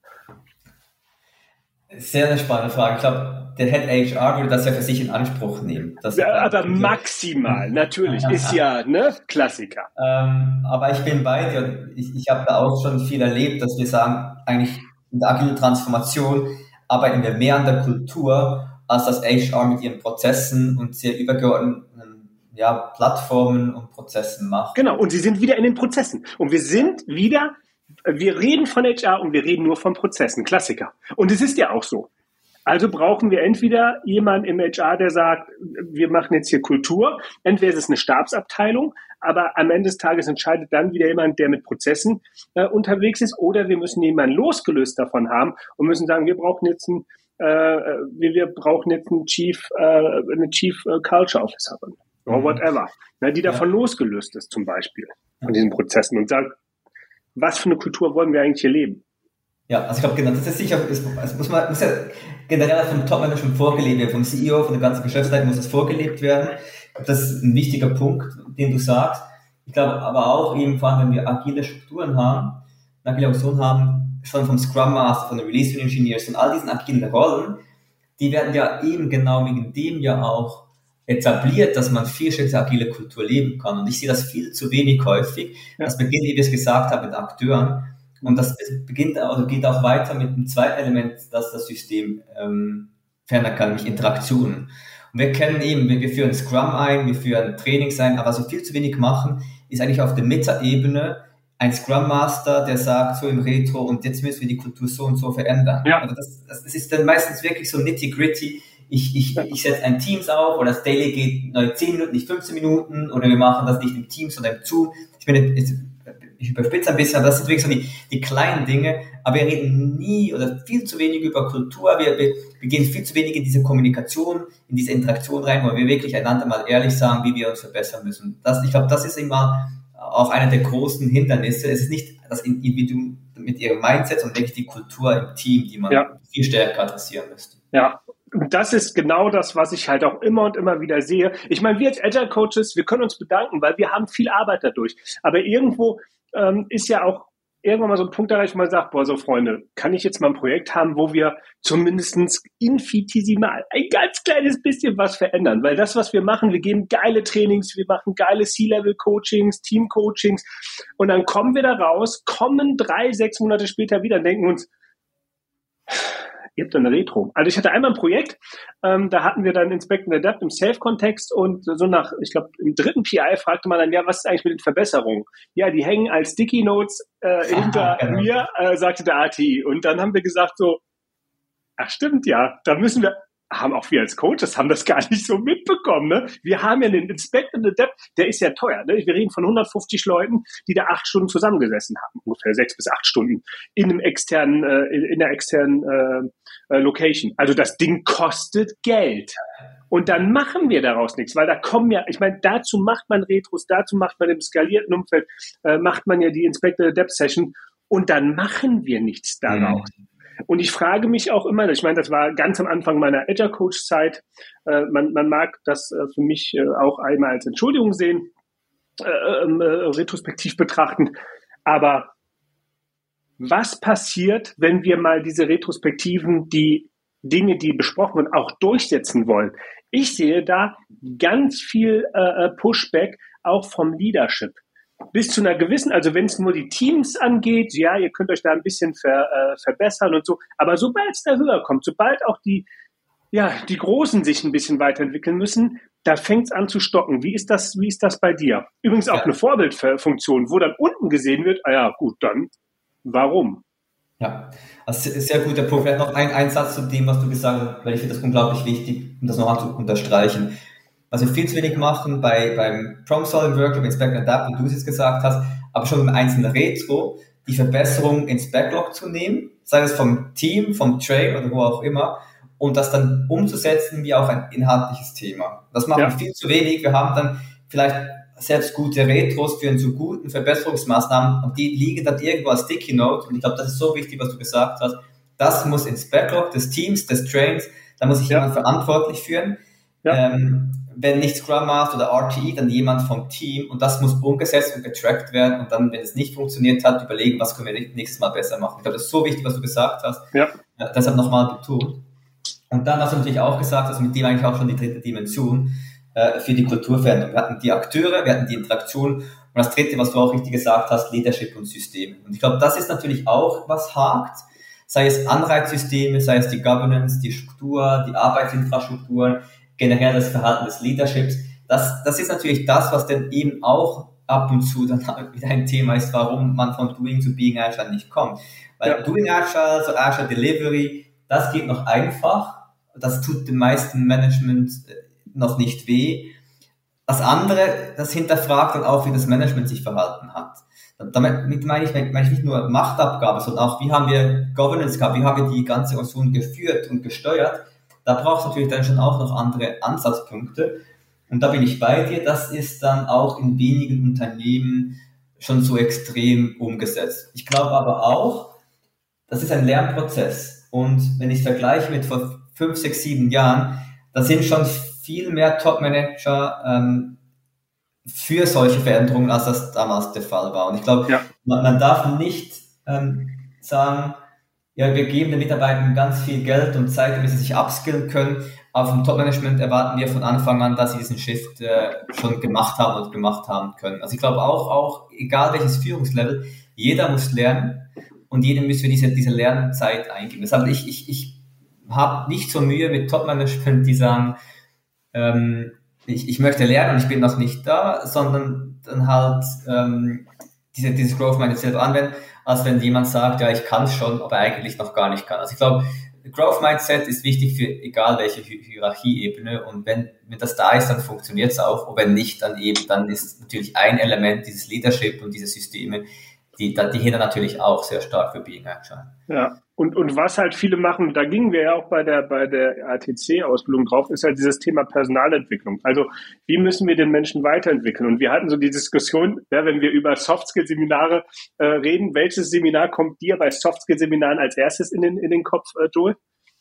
Sehr eine spannende Frage. Ich glaube, der Head H R würde das ja für sich in Anspruch nehmen. Das ja, aber maximal, natürlich, ist ja, ne, Klassiker. Ähm, aber ich bin bei dir. Ich, ich habe da auch schon viel erlebt, dass wir sagen, eigentlich in der agilen Transformation arbeiten wir mehr an der Kultur, als das H R mit ihren Prozessen und sehr übergeordneten ja, Plattformen und Prozessen macht. Genau, und sie sind wieder in den Prozessen. Und wir sind wieder, wir reden von H R und wir reden nur von Prozessen. Klassiker. Und es ist ja auch so. Also brauchen wir entweder jemanden im H R, der sagt, wir machen jetzt hier Kultur. Entweder ist es eine Stabsabteilung, aber am Ende des Tages entscheidet dann wieder jemand, der mit Prozessen äh, unterwegs ist. Oder wir müssen jemanden losgelöst davon haben und müssen sagen, wir brauchen jetzt einen, äh, wir, wir brauchen jetzt einen Chief, äh, eine Chief Culture Officerin oder mhm. whatever, ne, die davon ja. losgelöst ist zum Beispiel von diesen Prozessen und sagt, was für eine Kultur wollen wir eigentlich hier leben? Ja, also ich glaube, genau, das ist sicher, es muss, man, muss ja generell vom Top-Management vorgelebt werden, vom C E O, von der ganzen Geschäftsleitung muss das vorgelebt werden. Das ist ein wichtiger Punkt, den du sagst. Ich glaube aber auch eben, vor allem, wenn wir agile Strukturen haben, eine agile Organisation haben, schon vom Scrum Master, von den Release Engineers, von all diesen agilen Rollen, die werden ja eben genau wegen dem ja auch etabliert, dass man vielschichtige agile Kultur leben kann. Und ich sehe das viel zu wenig häufig. Ja. Das beginnt, wie wir es gesagt haben, mit Akteuren. Und das beginnt oder geht auch weiter mit dem zweiten Element, das das System ähm, verändern kann, nämlich Interaktionen. Und wir kennen eben, wir, wir führen Scrum ein, wir führen Trainings ein, aber was wir viel zu wenig machen, ist eigentlich auf der Meta-Ebene ein Scrum Master, der sagt so im Retro, und jetzt müssen wir die Kultur so und so verändern. Ja. Also das, das ist dann meistens wirklich so nitty-gritty ich, ich, ich setze ein Teams auf oder das Daily geht neue zehn Minuten, nicht fünfzehn Minuten oder wir machen das nicht im Teams, sondern im Zoom. Ich bin jetzt, ich überspitze ein bisschen, aber das sind wirklich so die, die kleinen Dinge, aber wir reden nie oder viel zu wenig über Kultur, wir, wir, wir gehen viel zu wenig in diese Kommunikation, in diese Interaktion rein, wo wir wirklich einander mal ehrlich sagen, wie wir uns verbessern müssen. Das, ich glaube, das ist immer auch einer der großen Hindernisse. Es ist nicht das Individuum mit ihrem Mindset, sondern wirklich die Kultur im Team, die man ja. viel stärker adressieren müsste. Ja. Und das ist genau das, was ich halt auch immer und immer wieder sehe. Ich meine, wir als Agile Coaches, wir können uns bedanken, weil wir haben viel Arbeit dadurch. Aber irgendwo ähm, ist ja auch irgendwann mal so ein Punkt erreicht, wo man sagt, boah, so Freunde, kann ich jetzt mal ein Projekt haben, wo wir zumindest infinitesimal ein ganz kleines bisschen was verändern? Weil das, was wir machen, wir geben geile Trainings, wir machen geile C-Level-Coachings, Team-Coachings und dann kommen wir da raus, kommen drei, sechs Monate später wieder und denken uns, ihr habt eine Retro. Also ich hatte einmal ein Projekt, ähm, da hatten wir dann Inspect and Adapt im Safe-Kontext und so nach, ich glaube, im dritten P I fragte man dann, ja, was ist eigentlich mit den Verbesserungen? Ja, die hängen als Sticky Notes äh, hinter genau. mir, äh, sagte der A T. Und dann haben wir gesagt so, ach stimmt, ja, da müssen wir, haben auch wir als Coaches, haben das gar nicht so mitbekommen. Ne? Wir haben ja den Inspect and Adapt, der ist ja teuer. Ne? Wir reden von hundertfünfzig Leuten, die da acht Stunden zusammengesessen haben, ungefähr sechs bis acht Stunden in einem externen, äh, in, in der externen äh, äh, Location. Also das Ding kostet Geld. Und dann machen wir daraus nichts, weil da kommen ja, ich meine, dazu macht man Retros, dazu macht man im skalierten Umfeld, äh, macht man ja die Inspect and Adapt Session und dann machen wir nichts daraus. Mhm. Und ich frage mich auch immer, ich meine, das war ganz am Anfang meiner Agile Coach Zeit, äh, man, man mag das äh, für mich äh, auch einmal als Entschuldigung sehen, äh, äh, retrospektiv betrachten, aber was passiert, wenn wir mal diese Retrospektiven, die Dinge, die besprochen werden, auch durchsetzen wollen? Ich sehe da ganz viel äh, Pushback auch vom Leadership. Bis zu einer gewissen, also wenn es nur die Teams angeht, ja, ihr könnt euch da ein bisschen ver, äh, verbessern und so, aber sobald es da höher kommt, sobald auch die, ja, die Großen sich ein bisschen weiterentwickeln müssen, da fängt es an zu stocken. Wie ist das, wie ist das bei dir? Übrigens auch ja. eine Vorbildfunktion, wo dann unten gesehen wird, ah ja, gut, dann, warum? Ja, also sehr guter Punkt. Vielleicht noch ein, ein Satz zu dem, was du gesagt hast, weil ich finde das unglaublich wichtig, um das nochmal zu unterstreichen. Was wir viel zu wenig machen bei, beim Problem-Solving-Workshop, Inspect and Adapt, wie du es jetzt gesagt hast, aber schon im einzelnen Retro, die Verbesserung ins Backlog zu nehmen, sei es vom Team, vom Train oder wo auch immer, und das dann umzusetzen wie auch ein inhaltliches Thema. Das machen ja. wir viel zu wenig. Wir haben dann vielleicht selbst gute Retros für einen so guten Verbesserungsmaßnahmen, und die liegen dann irgendwo als Sticky Note, und ich glaube, das ist so wichtig, was du gesagt hast. Das muss ins Backlog des Teams, des Trains, da muss sich ja. jemand verantwortlich führen. Ja. Ähm, wenn nicht Scrum Master oder R T E, dann jemand vom Team, und das muss umgesetzt und getrackt werden, und dann, wenn es nicht funktioniert hat, überlegen, was können wir nächstes Mal besser machen. Ich glaube, das ist so wichtig, was du gesagt hast. Ja. Ja, deshalb nochmal betont. Und dann hast du natürlich auch gesagt, also mit dem eigentlich auch schon die dritte Dimension äh, für die Kulturveränderung. Wir hatten die Akteure, wir hatten die Interaktion, und das dritte, was du auch richtig gesagt hast, Leadership und Systeme. Und ich glaube, das ist natürlich auch, was hakt, sei es Anreizsysteme, sei es die Governance, die Struktur, die Arbeitsinfrastrukturen, generell das Verhalten des Leaderships. Das, das ist natürlich das, was dann eben auch ab und zu dann wieder ein Thema ist, warum man von Doing zu Being Agile nicht kommt. Weil ja. Doing Agile, so Agile Delivery, das geht noch einfach. Das tut dem meisten Management noch nicht weh. Das andere, das hinterfragt dann auch, wie das Management sich verhalten hat. Damit meine ich, meine ich nicht nur Machtabgabe, sondern auch, wie haben wir Governance gehabt, wie haben wir die ganze Organisation geführt und gesteuert. Da braucht es natürlich dann schon auch noch andere Ansatzpunkte. Und da bin ich bei dir, das ist dann auch in wenigen Unternehmen schon so extrem umgesetzt. Ich glaube aber auch, das ist ein Lernprozess. Und wenn ich es vergleiche mit vor fünf, sechs, sieben Jahren, da sind schon viel mehr Top-Manager ähm, für solche Veränderungen, als das damals der Fall war. Und ich glaube, ja. man, man darf nicht ähm, sagen, ja, wir geben den Mitarbeitern ganz viel Geld und Zeit, damit sie sich upskillen können. Aber vom Top-Management erwarten wir von Anfang an, dass sie diesen Shift äh, schon gemacht haben und gemacht haben können. Also ich glaube auch, auch egal welches Führungslevel, jeder muss lernen, und jedem müssen wir diese, diese Lernzeit eingeben. Deshalb ich, ich, ich habe nicht so Mühe mit Top-Management, die sagen, ähm, ich, ich möchte lernen und ich bin noch nicht da, sondern dann halt ähm, diese, dieses Growth Mindset selber anwenden, als wenn jemand sagt, ja, ich kann es schon, aber eigentlich noch gar nicht kann. Also ich glaube, Growth Mindset ist wichtig für egal welche Hi- Hierarchieebene und wenn, wenn das da ist, dann funktioniert es auch und wenn nicht, dann eben, dann ist natürlich ein Element dieses Leadership und diese Systeme, die, die hindern natürlich auch sehr stark für Being Agile. Ja, und, und was halt viele machen, da gingen wir ja auch bei der, bei der A T C-Ausbildung drauf, ist halt dieses Thema Personalentwicklung. Also, wie müssen wir den Menschen weiterentwickeln? Und wir hatten so die Diskussion, ja, wenn wir über Soft-Skill-Seminare äh, reden, welches Seminar kommt dir bei Soft-Skill-Seminaren als erstes in den, in den Kopf, äh, Joel?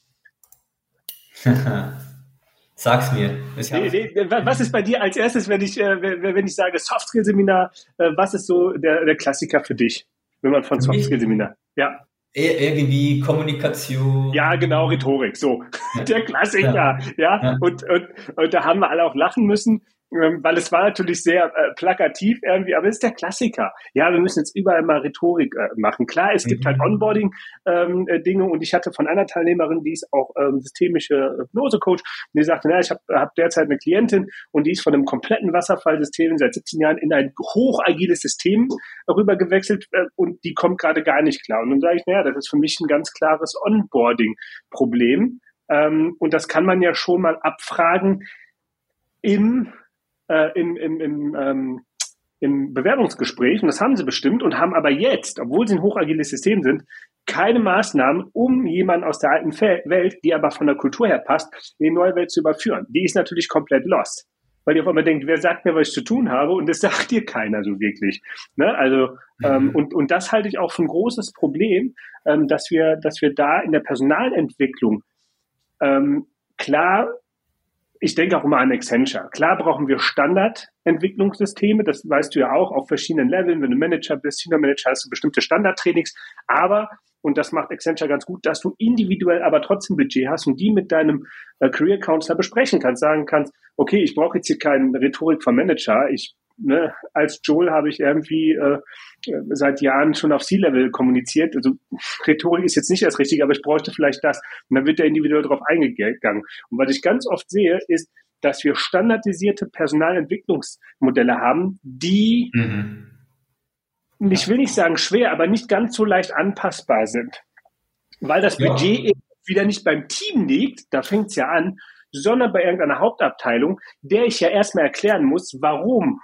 Sag's mir. Nee, nee, was ist bei dir als erstes, wenn ich, äh, wenn ich sage Soft-Skill-Seminar, äh, was ist so der, der Klassiker für dich, wenn man von Soft-Skill-Seminar, ja. Irgendwie Kommunikation. Ja, genau, Rhetorik, so. Ja. Der Klassiker, ja. ja? ja. Und, und, und da haben wir alle auch lachen müssen, weil es war natürlich sehr äh, plakativ irgendwie, aber es ist der Klassiker. Ja, wir müssen jetzt überall mal Rhetorik äh, machen. Klar, es mhm. gibt halt Onboarding-Dinge ähm, und ich hatte von einer Teilnehmerin, die ist auch ähm, systemische Hypnose-Coach, und die sagte, na, ich habe hab derzeit eine Klientin und die ist von einem kompletten Wasserfallsystem seit siebzehn Jahren in ein hochagiles System rüber gewechselt äh, und die kommt gerade gar nicht klar. Und dann sage ich, naja, das ist für mich ein ganz klares Onboarding-Problem ähm, und das kann man ja schon mal abfragen im Im, im, im, ähm, im Bewerbungsgespräch, und das haben sie bestimmt, und haben aber jetzt, obwohl sie ein hochagiles System sind, keine Maßnahmen, um jemanden aus der alten Welt, die aber von der Kultur her passt, in die neue Welt zu überführen. Die ist natürlich komplett lost, weil die auf einmal denkt, wer sagt mir, was ich zu tun habe, und das sagt dir keiner so wirklich. Ne? Also mhm. ähm, und, und das halte ich auch für ein großes Problem, ähm, dass wir, dass wir da in der Personalentwicklung ähm, klar Ich denke auch immer an Accenture. Klar brauchen wir Standardentwicklungssysteme, das weißt du ja auch, auf verschiedenen Leveln. Wenn du Manager bist, Senior Manager, hast du bestimmte Standardtrainings. Aber, und das macht Accenture ganz gut, dass du individuell aber trotzdem Budget hast und die mit deinem äh, Career Counselor besprechen kannst, sagen kannst, okay, ich brauche jetzt hier keine Rhetorik vom Manager, ich Ne, als Joel habe ich irgendwie äh, seit Jahren schon auf C-Level kommuniziert. Also Rhetorik ist jetzt nicht das Richtige, aber ich bräuchte vielleicht das. Und dann wird der individuell darauf eingegangen. Und was ich ganz oft sehe, ist, dass wir standardisierte Personalentwicklungsmodelle haben, die, mhm. ich will nicht sagen schwer, aber nicht ganz so leicht anpassbar sind. Weil das ja. Budget wieder nicht beim Team liegt, da fängt es ja an, sondern bei irgendeiner Hauptabteilung, der ich ja erstmal erklären muss, warum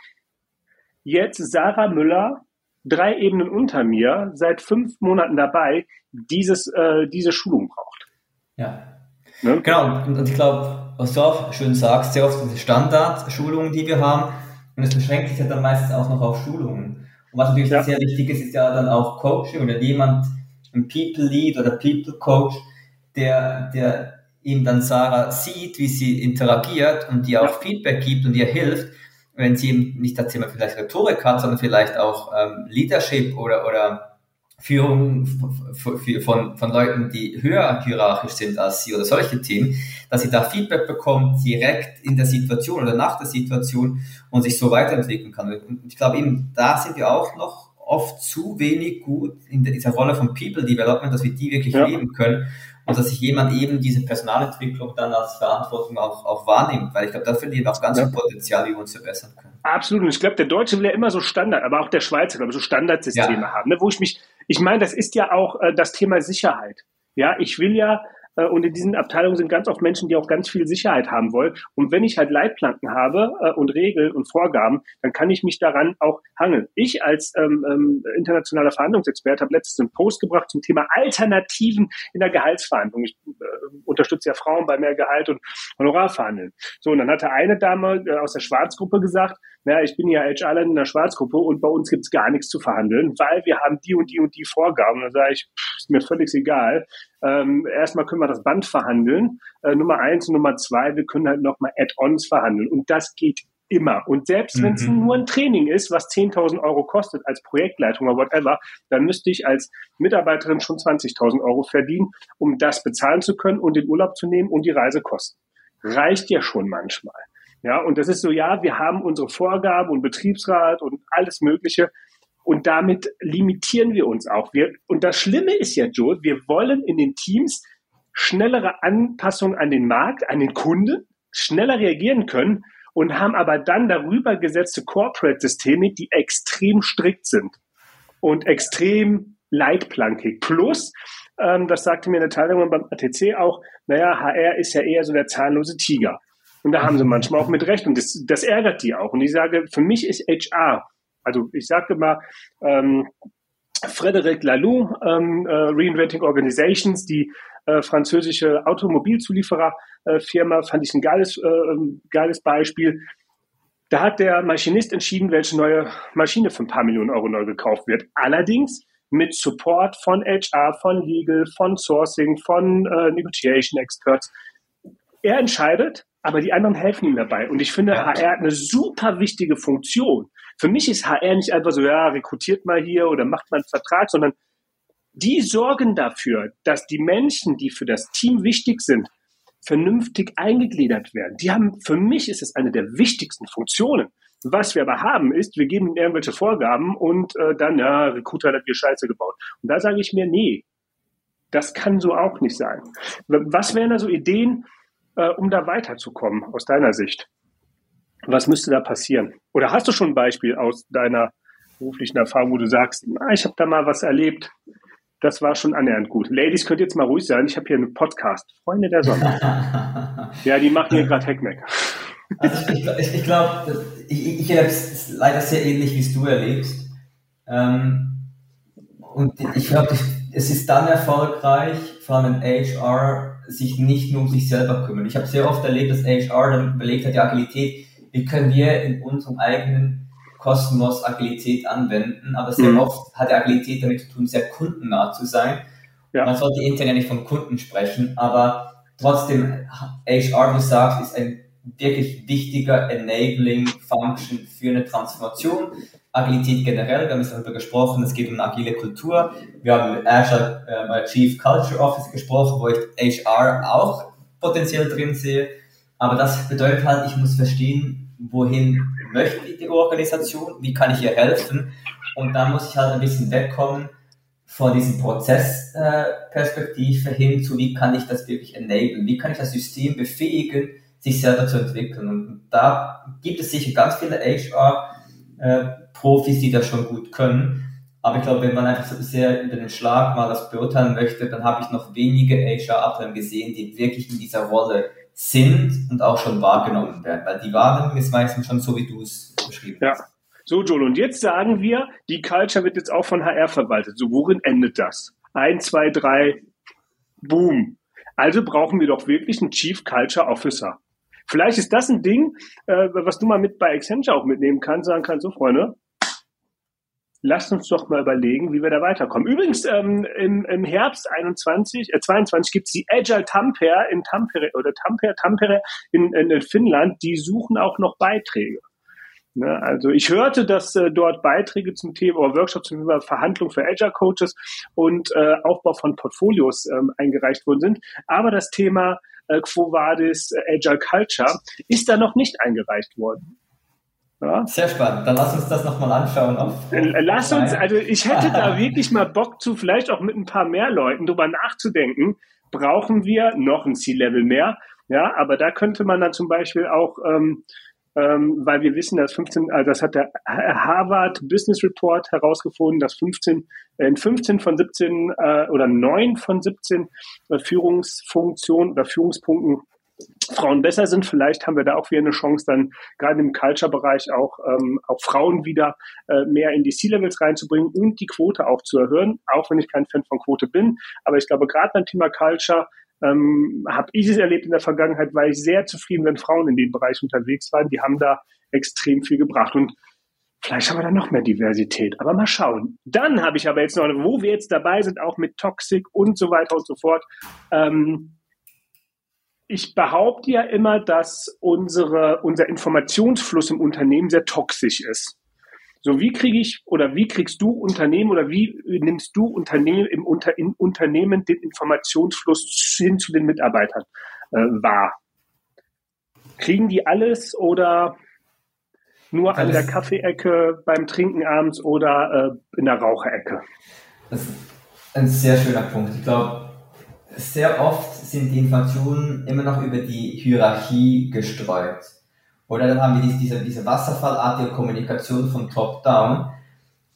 jetzt Sarah Müller, drei Ebenen unter mir, seit fünf Monaten dabei, dieses, äh, diese Schulung braucht. Ja, ne? Genau. Und, und ich glaube, was du auch schön sagst, sehr oft diese Standardschulungen, die wir haben, und es beschränkt sich ja dann meistens auch noch auf Schulungen. Und was natürlich ja. sehr wichtig ist, ist ja dann auch Coaching oder jemand, ein People Lead oder People Coach, der, der eben dann Sarah sieht, wie sie interagiert und die auch ja. Feedback gibt und ihr hilft, wenn sie eben nicht das Thema vielleicht Rhetorik hat, sondern vielleicht auch ähm, Leadership oder, oder Führung f- f- von, von Leuten, die höher hierarchisch sind als sie oder solche Themen, dass sie da Feedback bekommt, direkt in der Situation oder nach der Situation und sich so weiterentwickeln kann. Und ich glaube eben, da sind wir auch noch oft zu wenig gut in dieser Rolle von People Development, dass wir die wirklich ja. leben können. Und dass sich jemand eben diese Personalentwicklung dann als Verantwortung auch, auch wahrnimmt, weil ich glaube, da finden wir auch ganz viel Potenzial, wie wir uns verbessern können. Absolut. Und ich glaube, der Deutsche will ja immer so Standard, aber auch der Schweizer, glaube ich, so Standardsysteme ja. haben, ne? Wo ich mich, ich meine, das ist ja auch äh, das Thema Sicherheit. Ja, ich will ja, äh, und in diesen Abteilungen sind ganz oft Menschen, die auch ganz viel Sicherheit haben wollen. Und wenn ich halt Leitplanken habe äh, und Regeln und Vorgaben, dann kann ich mich daran auch hangeln. Ich als ähm, ähm, internationaler Verhandlungsexperte habe letztens einen Post gebracht zum Thema Alternativen in der Gehaltsverhandlung. Ich äh, unterstütze ja Frauen bei mehr Gehalt und Honorarverhandeln. So, und dann hatte eine Dame äh, aus der Schwarzgruppe gesagt, naja, ich bin ja H R in der Schwarzgruppe und bei uns gibt's gar nichts zu verhandeln, weil wir haben die und die und die Vorgaben. Und dann sage ich, pff, ist mir völlig egal. Ähm, erstmal können wir das Band verhandeln. Äh, Nummer eins und Nummer zwei, wir können halt nochmal Add-ons verhandeln. Und das geht immer. Und selbst mhm. wenn es nur ein Training ist, was zehntausend Euro kostet als Projektleitung oder whatever, dann müsste ich als Mitarbeiterin schon zwanzigtausend Euro verdienen, um das bezahlen zu können und den Urlaub zu nehmen und die Reisekosten. Reicht ja schon manchmal. Ja, und das ist so, ja, wir haben unsere Vorgaben und Betriebsrat und alles Mögliche und damit limitieren wir uns auch. Wir, und das Schlimme ist ja, Joe, wir wollen in den Teams schnellere Anpassungen an den Markt, an den Kunden, schneller reagieren können und haben aber dann darüber gesetzte Corporate-Systeme, die extrem strikt sind und extrem leitplankig. Plus, ähm, das sagte mir eine Teilnehmerin beim A T C auch, naja, H R ist ja eher so der zahnlose Tiger. Und da haben sie manchmal auch mit recht und das, das ärgert die auch. Und ich sage, für mich ist H R, also ich sagte mal, ähm, Frédéric Laloux, ähm, äh, Reinventing Organizations, die äh, französische Automobilzuliefererfirma, äh, fand ich ein geiles, äh, geiles Beispiel. Da hat der Maschinist entschieden, welche neue Maschine für ein paar Millionen Euro neu gekauft wird. Allerdings mit Support von H R, von Legal, von Sourcing, von äh, Negotiation Experts. Er entscheidet, aber die anderen helfen ihm dabei. Und ich finde, ja. H R hat eine super wichtige Funktion. Für mich ist H R nicht einfach so, ja, rekrutiert mal hier oder macht mal einen Vertrag, sondern die sorgen dafür, dass die Menschen, die für das Team wichtig sind, vernünftig eingegliedert werden. Die haben, für mich ist es eine der wichtigsten Funktionen. Was wir aber haben, ist, wir geben ihnen irgendwelche Vorgaben und äh, dann, ja, Recruiter hat hier Scheiße gebaut. Und da sage ich mir, nee, das kann so auch nicht sein. Was wären da so Ideen, äh, um da weiterzukommen, aus deiner Sicht? Was müsste da passieren? Oder hast du schon ein Beispiel aus deiner beruflichen Erfahrung, wo du sagst, na, ich habe da mal was erlebt, das war schon annähernd gut. Ladies, könnt ihr jetzt mal ruhig sein, ich habe hier einen Podcast, Freunde der Sonne. Ja, die machen hier gerade Heckmeck. Also ich, ich, ich glaube, ich, ich erlebe es leider sehr ähnlich, wie es du erlebst. Ähm, und ich glaube, es ist dann erfolgreich, vor allem wenn H R sich nicht nur um sich selber kümmert. Ich habe sehr oft erlebt, dass H R dann überlegt hat, die Agilität, wie können wir in unserem eigenen Kosmos Agilität anwenden, aber sehr mhm. oft hat die Agilität damit zu tun, sehr kundennah zu sein. Ja. Man sollte intern ja nicht von Kunden sprechen, aber trotzdem, H R, wie du sagst, ist ein wirklich wichtiger Enabling Function für eine Transformation. Agilität generell, wir haben jetzt darüber gesprochen, es geht um eine agile Kultur. Wir haben mit Azure äh, Chief Culture Officer gesprochen, wo ich H R auch potenziell drin sehe. Aber das bedeutet halt, ich muss verstehen, wohin möchte die Organisation, wie kann ich ihr helfen, und dann muss ich halt ein bisschen wegkommen von diesem Prozessperspektive äh, hin zu, wie kann ich das wirklich enablen, wie kann ich das System befähigen, sich selber zu entwickeln, und da gibt es sicher ganz viele H R-Profis, äh, die das schon gut können, aber ich glaube, wenn man einfach so sehr über den Schlag mal das beurteilen möchte, dann habe ich noch wenige H R-Abteilungen gesehen, die wirklich in dieser Rolle sind und auch schon wahrgenommen werden, weil die Wahrnehmung ist meistens schon so, wie du es beschrieben hast. Ja. So, Joel, und jetzt sagen wir, die Culture wird jetzt auch von H R verwaltet. So, worin endet das? Eins, zwei, drei, boom. Also brauchen wir doch wirklich einen Chief Culture Officer. Vielleicht ist das ein Ding, äh, was du mal mit bei Accenture auch mitnehmen kannst, sagen kannst, so Freunde, lasst uns doch mal überlegen, wie wir da weiterkommen. Übrigens, ähm, im, im Herbst einundzwanzig, äh, zweiundzwanzig gibt es die Agile Tampere in Tampere oder Tampere, Tampere in, in Finnland, die suchen auch noch Beiträge. Ne? Also ich hörte, dass äh, dort Beiträge zum Thema oder Workshops zum Thema Verhandlung für Agile Coaches und äh, Aufbau von Portfolios ähm, eingereicht worden sind. Aber das Thema äh, Quo Vadis äh, Agile Culture ist da noch nicht eingereicht worden. Ja. Sehr spannend. Dann lass uns das nochmal anschauen. Auf, lass uns, also ich hätte da wirklich mal Bock zu, vielleicht auch mit ein paar mehr Leuten drüber nachzudenken, brauchen wir noch ein C-Level mehr? Ja, aber da könnte man dann zum Beispiel auch, ähm, ähm, weil wir wissen, dass fünfzehn, also das hat der Harvard Business Report herausgefunden, dass fünfzehn, in fünfzehn von siebzehn äh, oder neun von siebzehn äh, Führungsfunktionen oder Führungspunkten Frauen besser sind. Vielleicht haben wir da auch wieder eine Chance, dann gerade im Culture-Bereich auch, ähm, auch Frauen wieder äh, mehr in die C-Levels reinzubringen und die Quote auch zu erhöhen, auch wenn ich kein Fan von Quote bin. Aber ich glaube, gerade beim Thema Culture ähm, habe ich es erlebt in der Vergangenheit, war ich sehr zufrieden, wenn Frauen in dem Bereich unterwegs waren. Die haben da extrem viel gebracht und vielleicht haben wir da noch mehr Diversität, aber mal schauen. Dann habe ich aber jetzt noch, wo wir jetzt dabei sind, auch mit Toxic und so weiter und so fort, ähm, ich behaupte ja immer, dass unsere, unser Informationsfluss im Unternehmen sehr toxisch ist. So, wie kriege ich oder wie kriegst du Unternehmen oder wie nimmst du Unternehmen im Unter, in Unternehmen den Informationsfluss hin zu den Mitarbeitern äh, wahr? Kriegen die alles oder nur an der Kaffeeecke beim Trinken abends oder äh, in der Raucherecke? Das ist ein sehr schöner Punkt. Ich glaube, sehr oft sind die Informationen immer noch über die Hierarchie gestreut. Oder dann haben wir diese, diese wasserfallartige Kommunikation von Top-Down.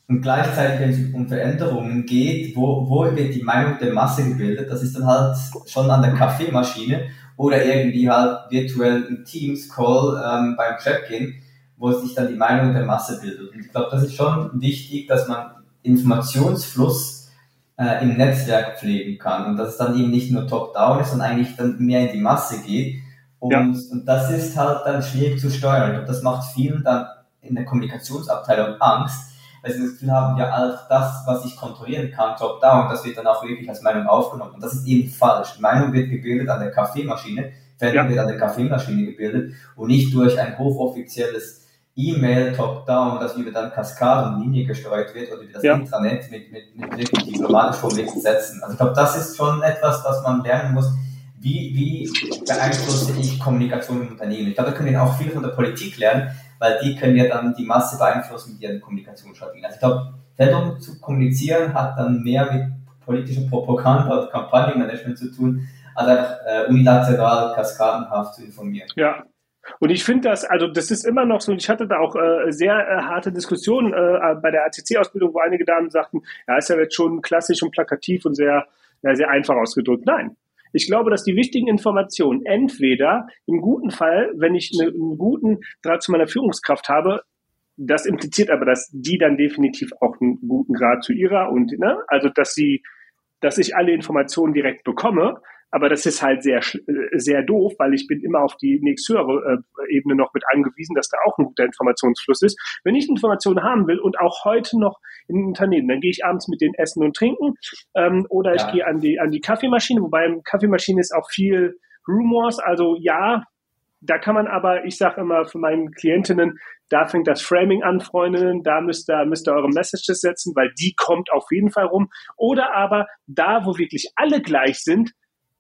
Und gleichzeitig, wenn es um Veränderungen geht, wo, wo wird die Meinung der Masse gebildet? Das ist dann halt schon an der Kaffeemaschine oder irgendwie halt virtuell im Teams-Call ähm, beim Check-in, wo sich dann die Meinung der Masse bildet. Und ich glaube, das ist schon wichtig, dass man Informationsfluss äh, im Netzwerk pflegen kann und dass es dann eben nicht nur top-down ist, sondern eigentlich dann mehr in die Masse geht. Und, ja. und das ist halt dann schwierig zu steuern. Und das macht vielen dann in der Kommunikationsabteilung Angst, weil sie das Gefühl haben, ja, all das, was ich kontrollieren kann, top-down, das wird dann auch wirklich als Meinung aufgenommen. Und das ist eben falsch. Die Meinung wird gebildet an der Kaffeemaschine, Veränderung ja. wird an der Kaffeemaschine gebildet und nicht durch ein hochoffizielles E-Mail top-down, das über dann Kaskadenlinie gesteuert wird oder über das ja. Intranet mit, mit, mit wirklich diplomatisch formulierten Sätzen. Also ich glaube, das ist schon etwas, das man lernen muss. Wie, wie beeinflusse ich Kommunikation im Unternehmen? Ich glaube, da können wir auch viel von der Politik lernen, weil die können ja dann die Masse beeinflussen mit ihren Kommunikationsstrategien. Also ich glaube, Veränderungen zu kommunizieren hat dann mehr mit politischer Propaganda und Kampagnenmanagement zu tun, als einfach äh, unilateral, kaskadenhaft zu informieren. Ja. Und ich finde das, also das ist immer noch so, und ich hatte da auch äh, sehr äh, harte Diskussionen äh, bei der A T C-Ausbildung, wo einige Damen sagten, ja, ist ja jetzt schon klassisch und plakativ und sehr, ja, sehr einfach ausgedrückt. Nein. Ich glaube, dass die wichtigen Informationen entweder im guten Fall, wenn ich eine, einen guten Draht zu meiner Führungskraft habe, das impliziert aber, dass die dann definitiv auch einen guten Grad zu ihrer und, ne, also, dass sie, dass ich alle Informationen direkt bekomme. Aber das ist halt sehr, sehr doof, weil ich bin immer auf die nächsthöhere äh, Ebene noch mit angewiesen, dass da auch ein guter Informationsfluss ist. Wenn ich Informationen haben will und auch heute noch in Unternehmen, dann gehe ich abends mit denen essen und trinken ähm, oder ja. ich gehe an die an die Kaffeemaschine, wobei in Kaffeemaschine ist auch viel Rumors, also ja, da kann man aber, ich sage immer für meine Klientinnen, da fängt das Framing an, Freundinnen, da müsst ihr, müsst ihr eure Messages setzen, weil die kommt auf jeden Fall rum. Oder aber da, wo wirklich alle gleich sind,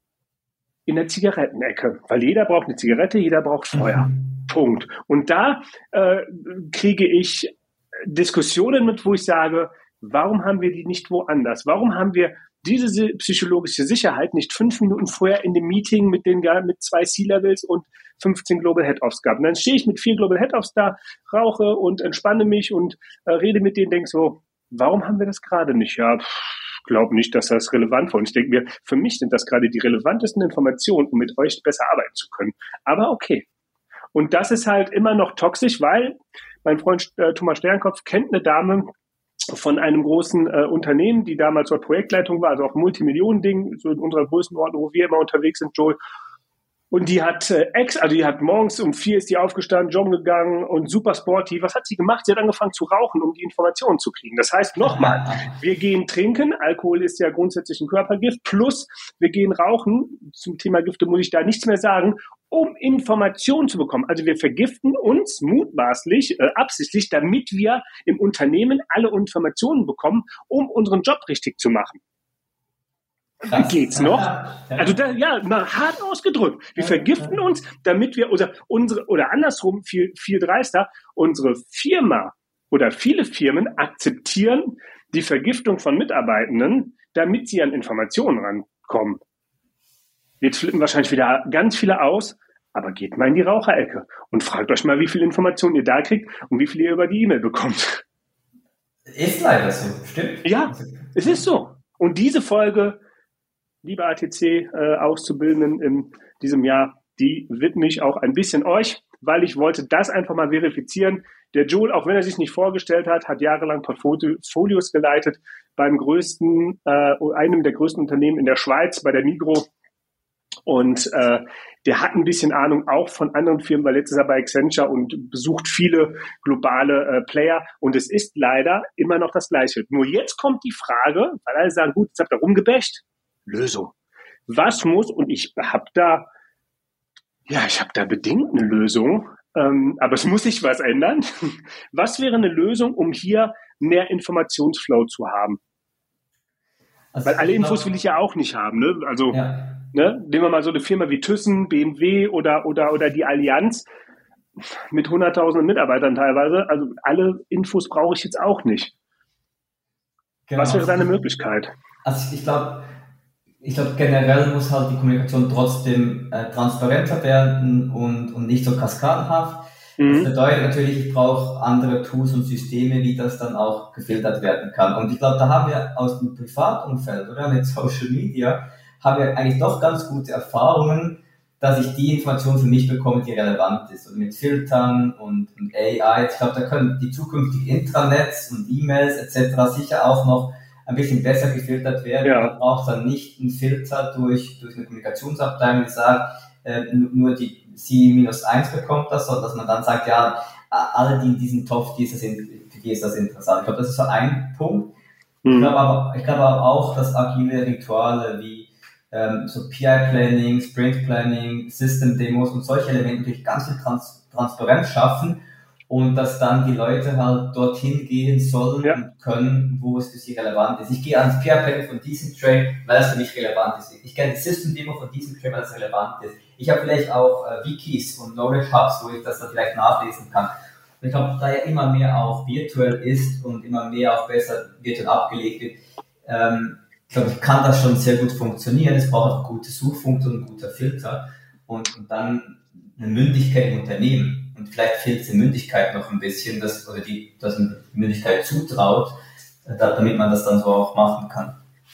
in der Zigarettenecke, weil jeder braucht eine Zigarette, jeder braucht Feuer. Mhm. Punkt. Und da äh, kriege ich Diskussionen mit, wo ich sage, warum haben wir die nicht woanders? Warum haben wir diese psychologische Sicherheit nicht fünf Minuten vorher in dem Meeting mit den mit zwei C-Levels und fünfzehn Global Head-Offs gehabt? Und dann stehe ich mit vier Global Head-Offs da, rauche und entspanne mich und äh, rede mit denen, denke so, warum haben wir das gerade nicht? Ja, pff, glaube nicht, dass das relevant war. Und ich denke mir, für mich sind das gerade die relevantesten Informationen, um mit euch besser arbeiten zu können. Aber okay. Und das ist halt immer noch toxisch, weil mein Freund äh, Thomas Sternkopf kennt eine Dame von einem großen äh, Unternehmen, die damals dort Projektleitung war, also auch ein Multimillionen-Ding, so in unserer Größenordnung, wo wir immer unterwegs sind, Joel. Und die hat äh, ex, also die hat morgens um vier ist die aufgestanden, joggen gegangen und super sporty. Was hat sie gemacht? Sie hat angefangen zu rauchen, um die Informationen zu kriegen. Das heißt, nochmal, wir gehen trinken, Alkohol ist ja grundsätzlich ein Körpergift, plus wir gehen rauchen, zum Thema Gifte muss ich da nichts mehr sagen, um Informationen zu bekommen. Also wir vergiften uns mutmaßlich, äh, absichtlich, damit wir im Unternehmen alle Informationen bekommen, um unseren Job richtig zu machen. Wie geht's noch? Also da, ja, mal hart ausgedrückt. Wir vergiften uns, damit wir oder unsere oder andersrum viel viel dreister unsere Firma oder viele Firmen akzeptieren die Vergiftung von Mitarbeitenden, damit sie an Informationen rankommen. Jetzt flippen wahrscheinlich wieder ganz viele aus, aber geht mal in die Raucherecke und fragt euch mal, wie viel Informationen ihr da kriegt und wie viel ihr über die E-Mail bekommt. Ist leider so, stimmt? Ja, es ist so. Und diese Folge, liebe A T C-Auszubildenden äh, in diesem Jahr, die widme ich auch ein bisschen euch, weil ich wollte das einfach mal verifizieren. Der Joel, auch wenn er sich nicht vorgestellt hat, hat jahrelang Portfolios geleitet beim größten, äh, einem der größten Unternehmen in der Schweiz, bei der Migros. Und äh, der hat ein bisschen Ahnung auch von anderen Firmen, weil jetzt ist er bei Accenture und besucht viele globale äh, Player. Und es ist leider immer noch das Gleiche. Nur jetzt kommt die Frage, weil alle sagen, gut, jetzt habt ihr rumgebächt. Lösung. Was muss, und ich habe da, ja, ich habe da bedingt eine Lösung, ähm, aber es muss sich was ändern. Was wäre eine Lösung, um hier mehr Informationsflow zu haben? Also weil alle Infos will ich ja auch nicht haben, ne? Also, ja. ne? Nehmen wir mal so eine Firma wie Thyssen, B M W oder, oder, oder die Allianz mit hunderttausenden Mitarbeitern teilweise. Also alle Infos brauche ich jetzt auch nicht. Genau. Was wäre da eine Möglichkeit? Also ich glaube, Ich glaube, generell muss halt die Kommunikation trotzdem äh, transparenter werden und, und nicht so kaskadenhaft. Das bedeutet natürlich, ich brauche andere Tools und Systeme, wie das dann auch gefiltert werden kann. Und ich glaube, da haben wir aus dem Privatumfeld oder mit Social Media, haben wir eigentlich doch ganz gute Erfahrungen, dass ich die Information für mich bekomme, die relevant ist. Und mit Filtern und, und A I, ich glaube, da können die zukünftigen Intranets und E-Mails et cetera sicher auch noch ein bisschen besser gefiltert werden. Ja. Man braucht dann nicht einen Filter durch, durch eine Kommunikationsabteilung, die sagt, äh, nur die C minus eins bekommt das, sondern dass man dann sagt, ja, alle, die in diesem Topf, die ist das, für die ist das interessant. Ich glaube, das ist so ein Punkt. Mhm. Ich glaube aber, ich glaube aber auch, dass agile Rituale wie ähm, so P I-Planning, Sprint-Planning, System-Demos und solche Elemente natürlich ganz viel Trans- Transparenz schaffen und dass dann die Leute halt dorthin gehen sollen ja. und können, wo es für sie relevant ist. Ich gehe ans P I-Planning von diesem Train, weil es für mich relevant ist. Ich gehe ans System-Demo von diesem Train, weil es relevant ist. Ich habe vielleicht auch äh, Wikis und Knowledge Hubs, wo ich das dann vielleicht nachlesen kann. Und ich glaube, da ja immer mehr auch virtuell ist und immer mehr auch besser virtuell abgelegt wird, ähm, ich glaube, ich kann das schon sehr gut funktionieren. Es braucht auch gute Suchfunktionen, guter Filter und, und dann eine Mündigkeit im Unternehmen. Und vielleicht fehlt die Mündigkeit noch ein bisschen, dass, oder die, dass man die Mündigkeit zutraut, damit man das dann so auch machen kann.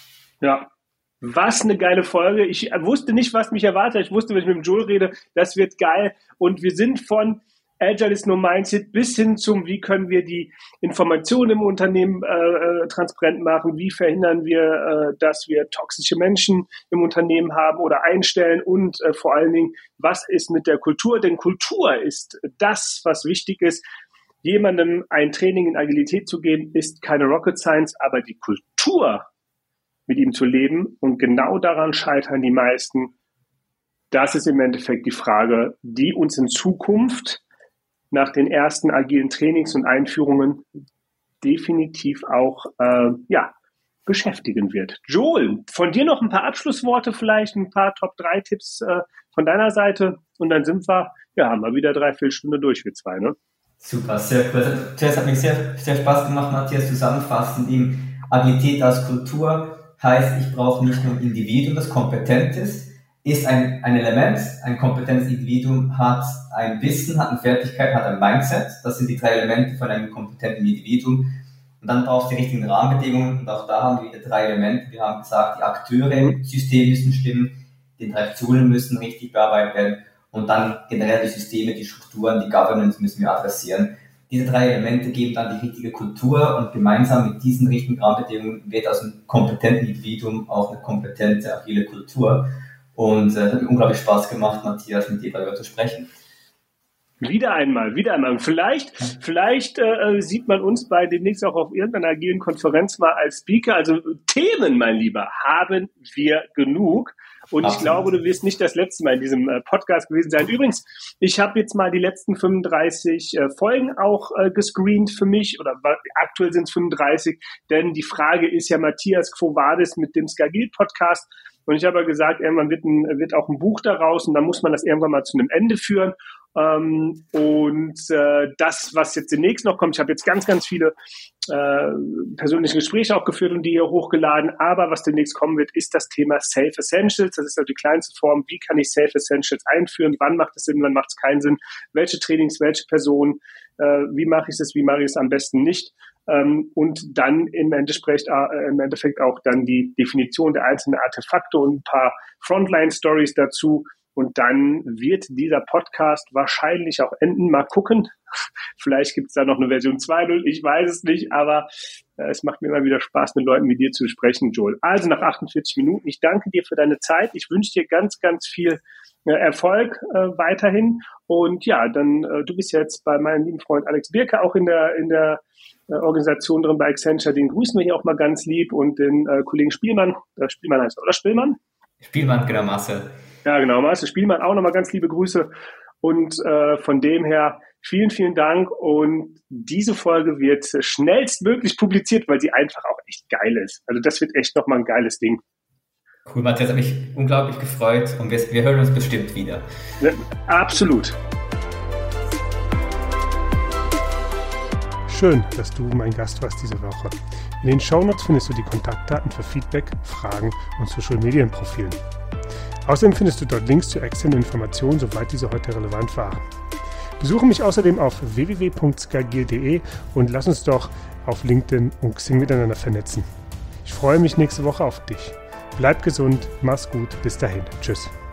Ja. Was eine geile Folge. Ich wusste nicht, was mich erwartet. Ich wusste, wenn ich mit dem Joel rede, das wird geil. Und wir sind von Agile is no Mindset bis hin zum, wie können wir die Informationen im Unternehmen äh, transparent machen, wie verhindern wir, äh, dass wir toxische Menschen im Unternehmen haben oder einstellen und äh, vor allen Dingen, was ist mit der Kultur? Denn Kultur ist das, was wichtig ist. Jemandem ein Training in Agilität zu geben, ist keine Rocket Science, aber die Kultur mit ihm zu leben. Und genau daran scheitern die meisten. Das ist im Endeffekt die Frage, die uns in Zukunft nach den ersten agilen Trainings und Einführungen definitiv auch äh, ja, beschäftigen wird. Joel, von dir noch ein paar Abschlussworte vielleicht, ein paar Top drei Tipps äh, von deiner Seite und dann sind wir, ja, haben wir wieder drei, vier Stunden durch, wir zwei, ne? Super, sehr cool. Das hat mir sehr, sehr Spaß gemacht, Matthias, zusammenfassend in Agilität als Kultur. Heißt, ich brauche nicht nur ein Individuum, das kompetent ist, ist ein, ein Element, ein kompetentes Individuum hat ein Wissen, hat eine Fertigkeit, hat ein Mindset. Das sind die drei Elemente von einem kompetenten Individuum. Und dann brauchst du die richtigen Rahmenbedingungen und auch da haben wir wieder drei Elemente. Wir haben gesagt, die Akteure im System müssen stimmen, die Interaktionen müssen richtig bearbeitet werden und dann generell die Systeme, die Strukturen, die Governance müssen wir adressieren. Diese drei Elemente geben dann die richtige Kultur und gemeinsam mit diesen richtigen Rahmenbedingungen wird aus einem kompetenten Individuum auch eine kompetente, agile Kultur. Und äh, es hat mir unglaublich Spaß gemacht, Matthias, mit dir darüber zu sprechen. Wieder einmal, wieder einmal. Vielleicht, vielleicht äh, sieht man uns bei demnächst auch auf irgendeiner agilen Konferenz mal als Speaker. Also Themen, mein Lieber, haben wir genug. Und Absolut. Ich glaube, du wirst nicht das letzte Mal in diesem äh, Podcast gewesen sein. Übrigens, ich habe jetzt mal die letzten fünfunddreißig äh, Folgen auch äh, gescreent für mich. Oder aktuell sind es fünfunddreißig. Denn die Frage ist ja, Matthias, Quo Vadis mit dem Skagil-Podcast. Und ich habe ja gesagt, irgendwann wird, ein, wird auch ein Buch daraus und dann muss man das irgendwann mal zu einem Ende führen. Ähm, und äh, das, was jetzt demnächst noch kommt, ich habe jetzt ganz, ganz viele äh, persönliche Gespräche auch geführt und die hier hochgeladen, aber was demnächst kommen wird, ist das Thema Safe Essentials. Das ist also die kleinste Form, wie kann ich Safe Essentials einführen, wann macht es Sinn, wann macht es keinen Sinn, welche Trainings, welche Personen, äh, wie mache ich es, wie mache ich es am besten nicht. Ähm, und dann im Endeffekt, äh, im Endeffekt auch dann die Definition der einzelnen Artefakte und ein paar Frontline-Stories dazu. Und dann wird dieser Podcast wahrscheinlich auch enden. Mal gucken. Vielleicht gibt es da noch eine Version zwei Punkt null. Ich weiß es nicht, aber äh, es macht mir immer wieder Spaß, mit Leuten wie dir zu sprechen, Joel. Also nach achtundvierzig Minuten. Ich danke dir für deine Zeit. Ich wünsche dir ganz, ganz viel äh, Erfolg äh, weiterhin. Und ja, dann, äh, du bist jetzt bei meinem lieben Freund Alex Birke auch in der, in der äh, Organisation drin bei Accenture. Den grüßen wir hier auch mal ganz lieb und den äh, Kollegen Spielmann. Äh, Spielmann heißt er, oder Spielmann? Spielmann, genau, Marcel. Ja, genau, Marcel Spielmann, auch nochmal ganz liebe Grüße. Und äh, von dem her vielen, vielen Dank. Und diese Folge wird schnellstmöglich publiziert, weil sie einfach auch echt geil ist. Also das wird echt nochmal ein geiles Ding. Cool, Matthias, hat mich unglaublich gefreut und wir, wir hören uns bestimmt wieder. Ja, absolut. Schön, dass du mein Gast warst diese Woche. In den Shownotes findest du die Kontaktdaten für Feedback, Fragen und Social-Medien-Profilen. Außerdem findest du dort Links zu externen Informationen, soweit diese heute relevant waren. Besuche mich außerdem auf w w w punkt skagil punkt de und lass uns doch auf LinkedIn und Xing miteinander vernetzen. Ich freue mich nächste Woche auf dich. Bleib gesund, mach's gut, bis dahin. Tschüss.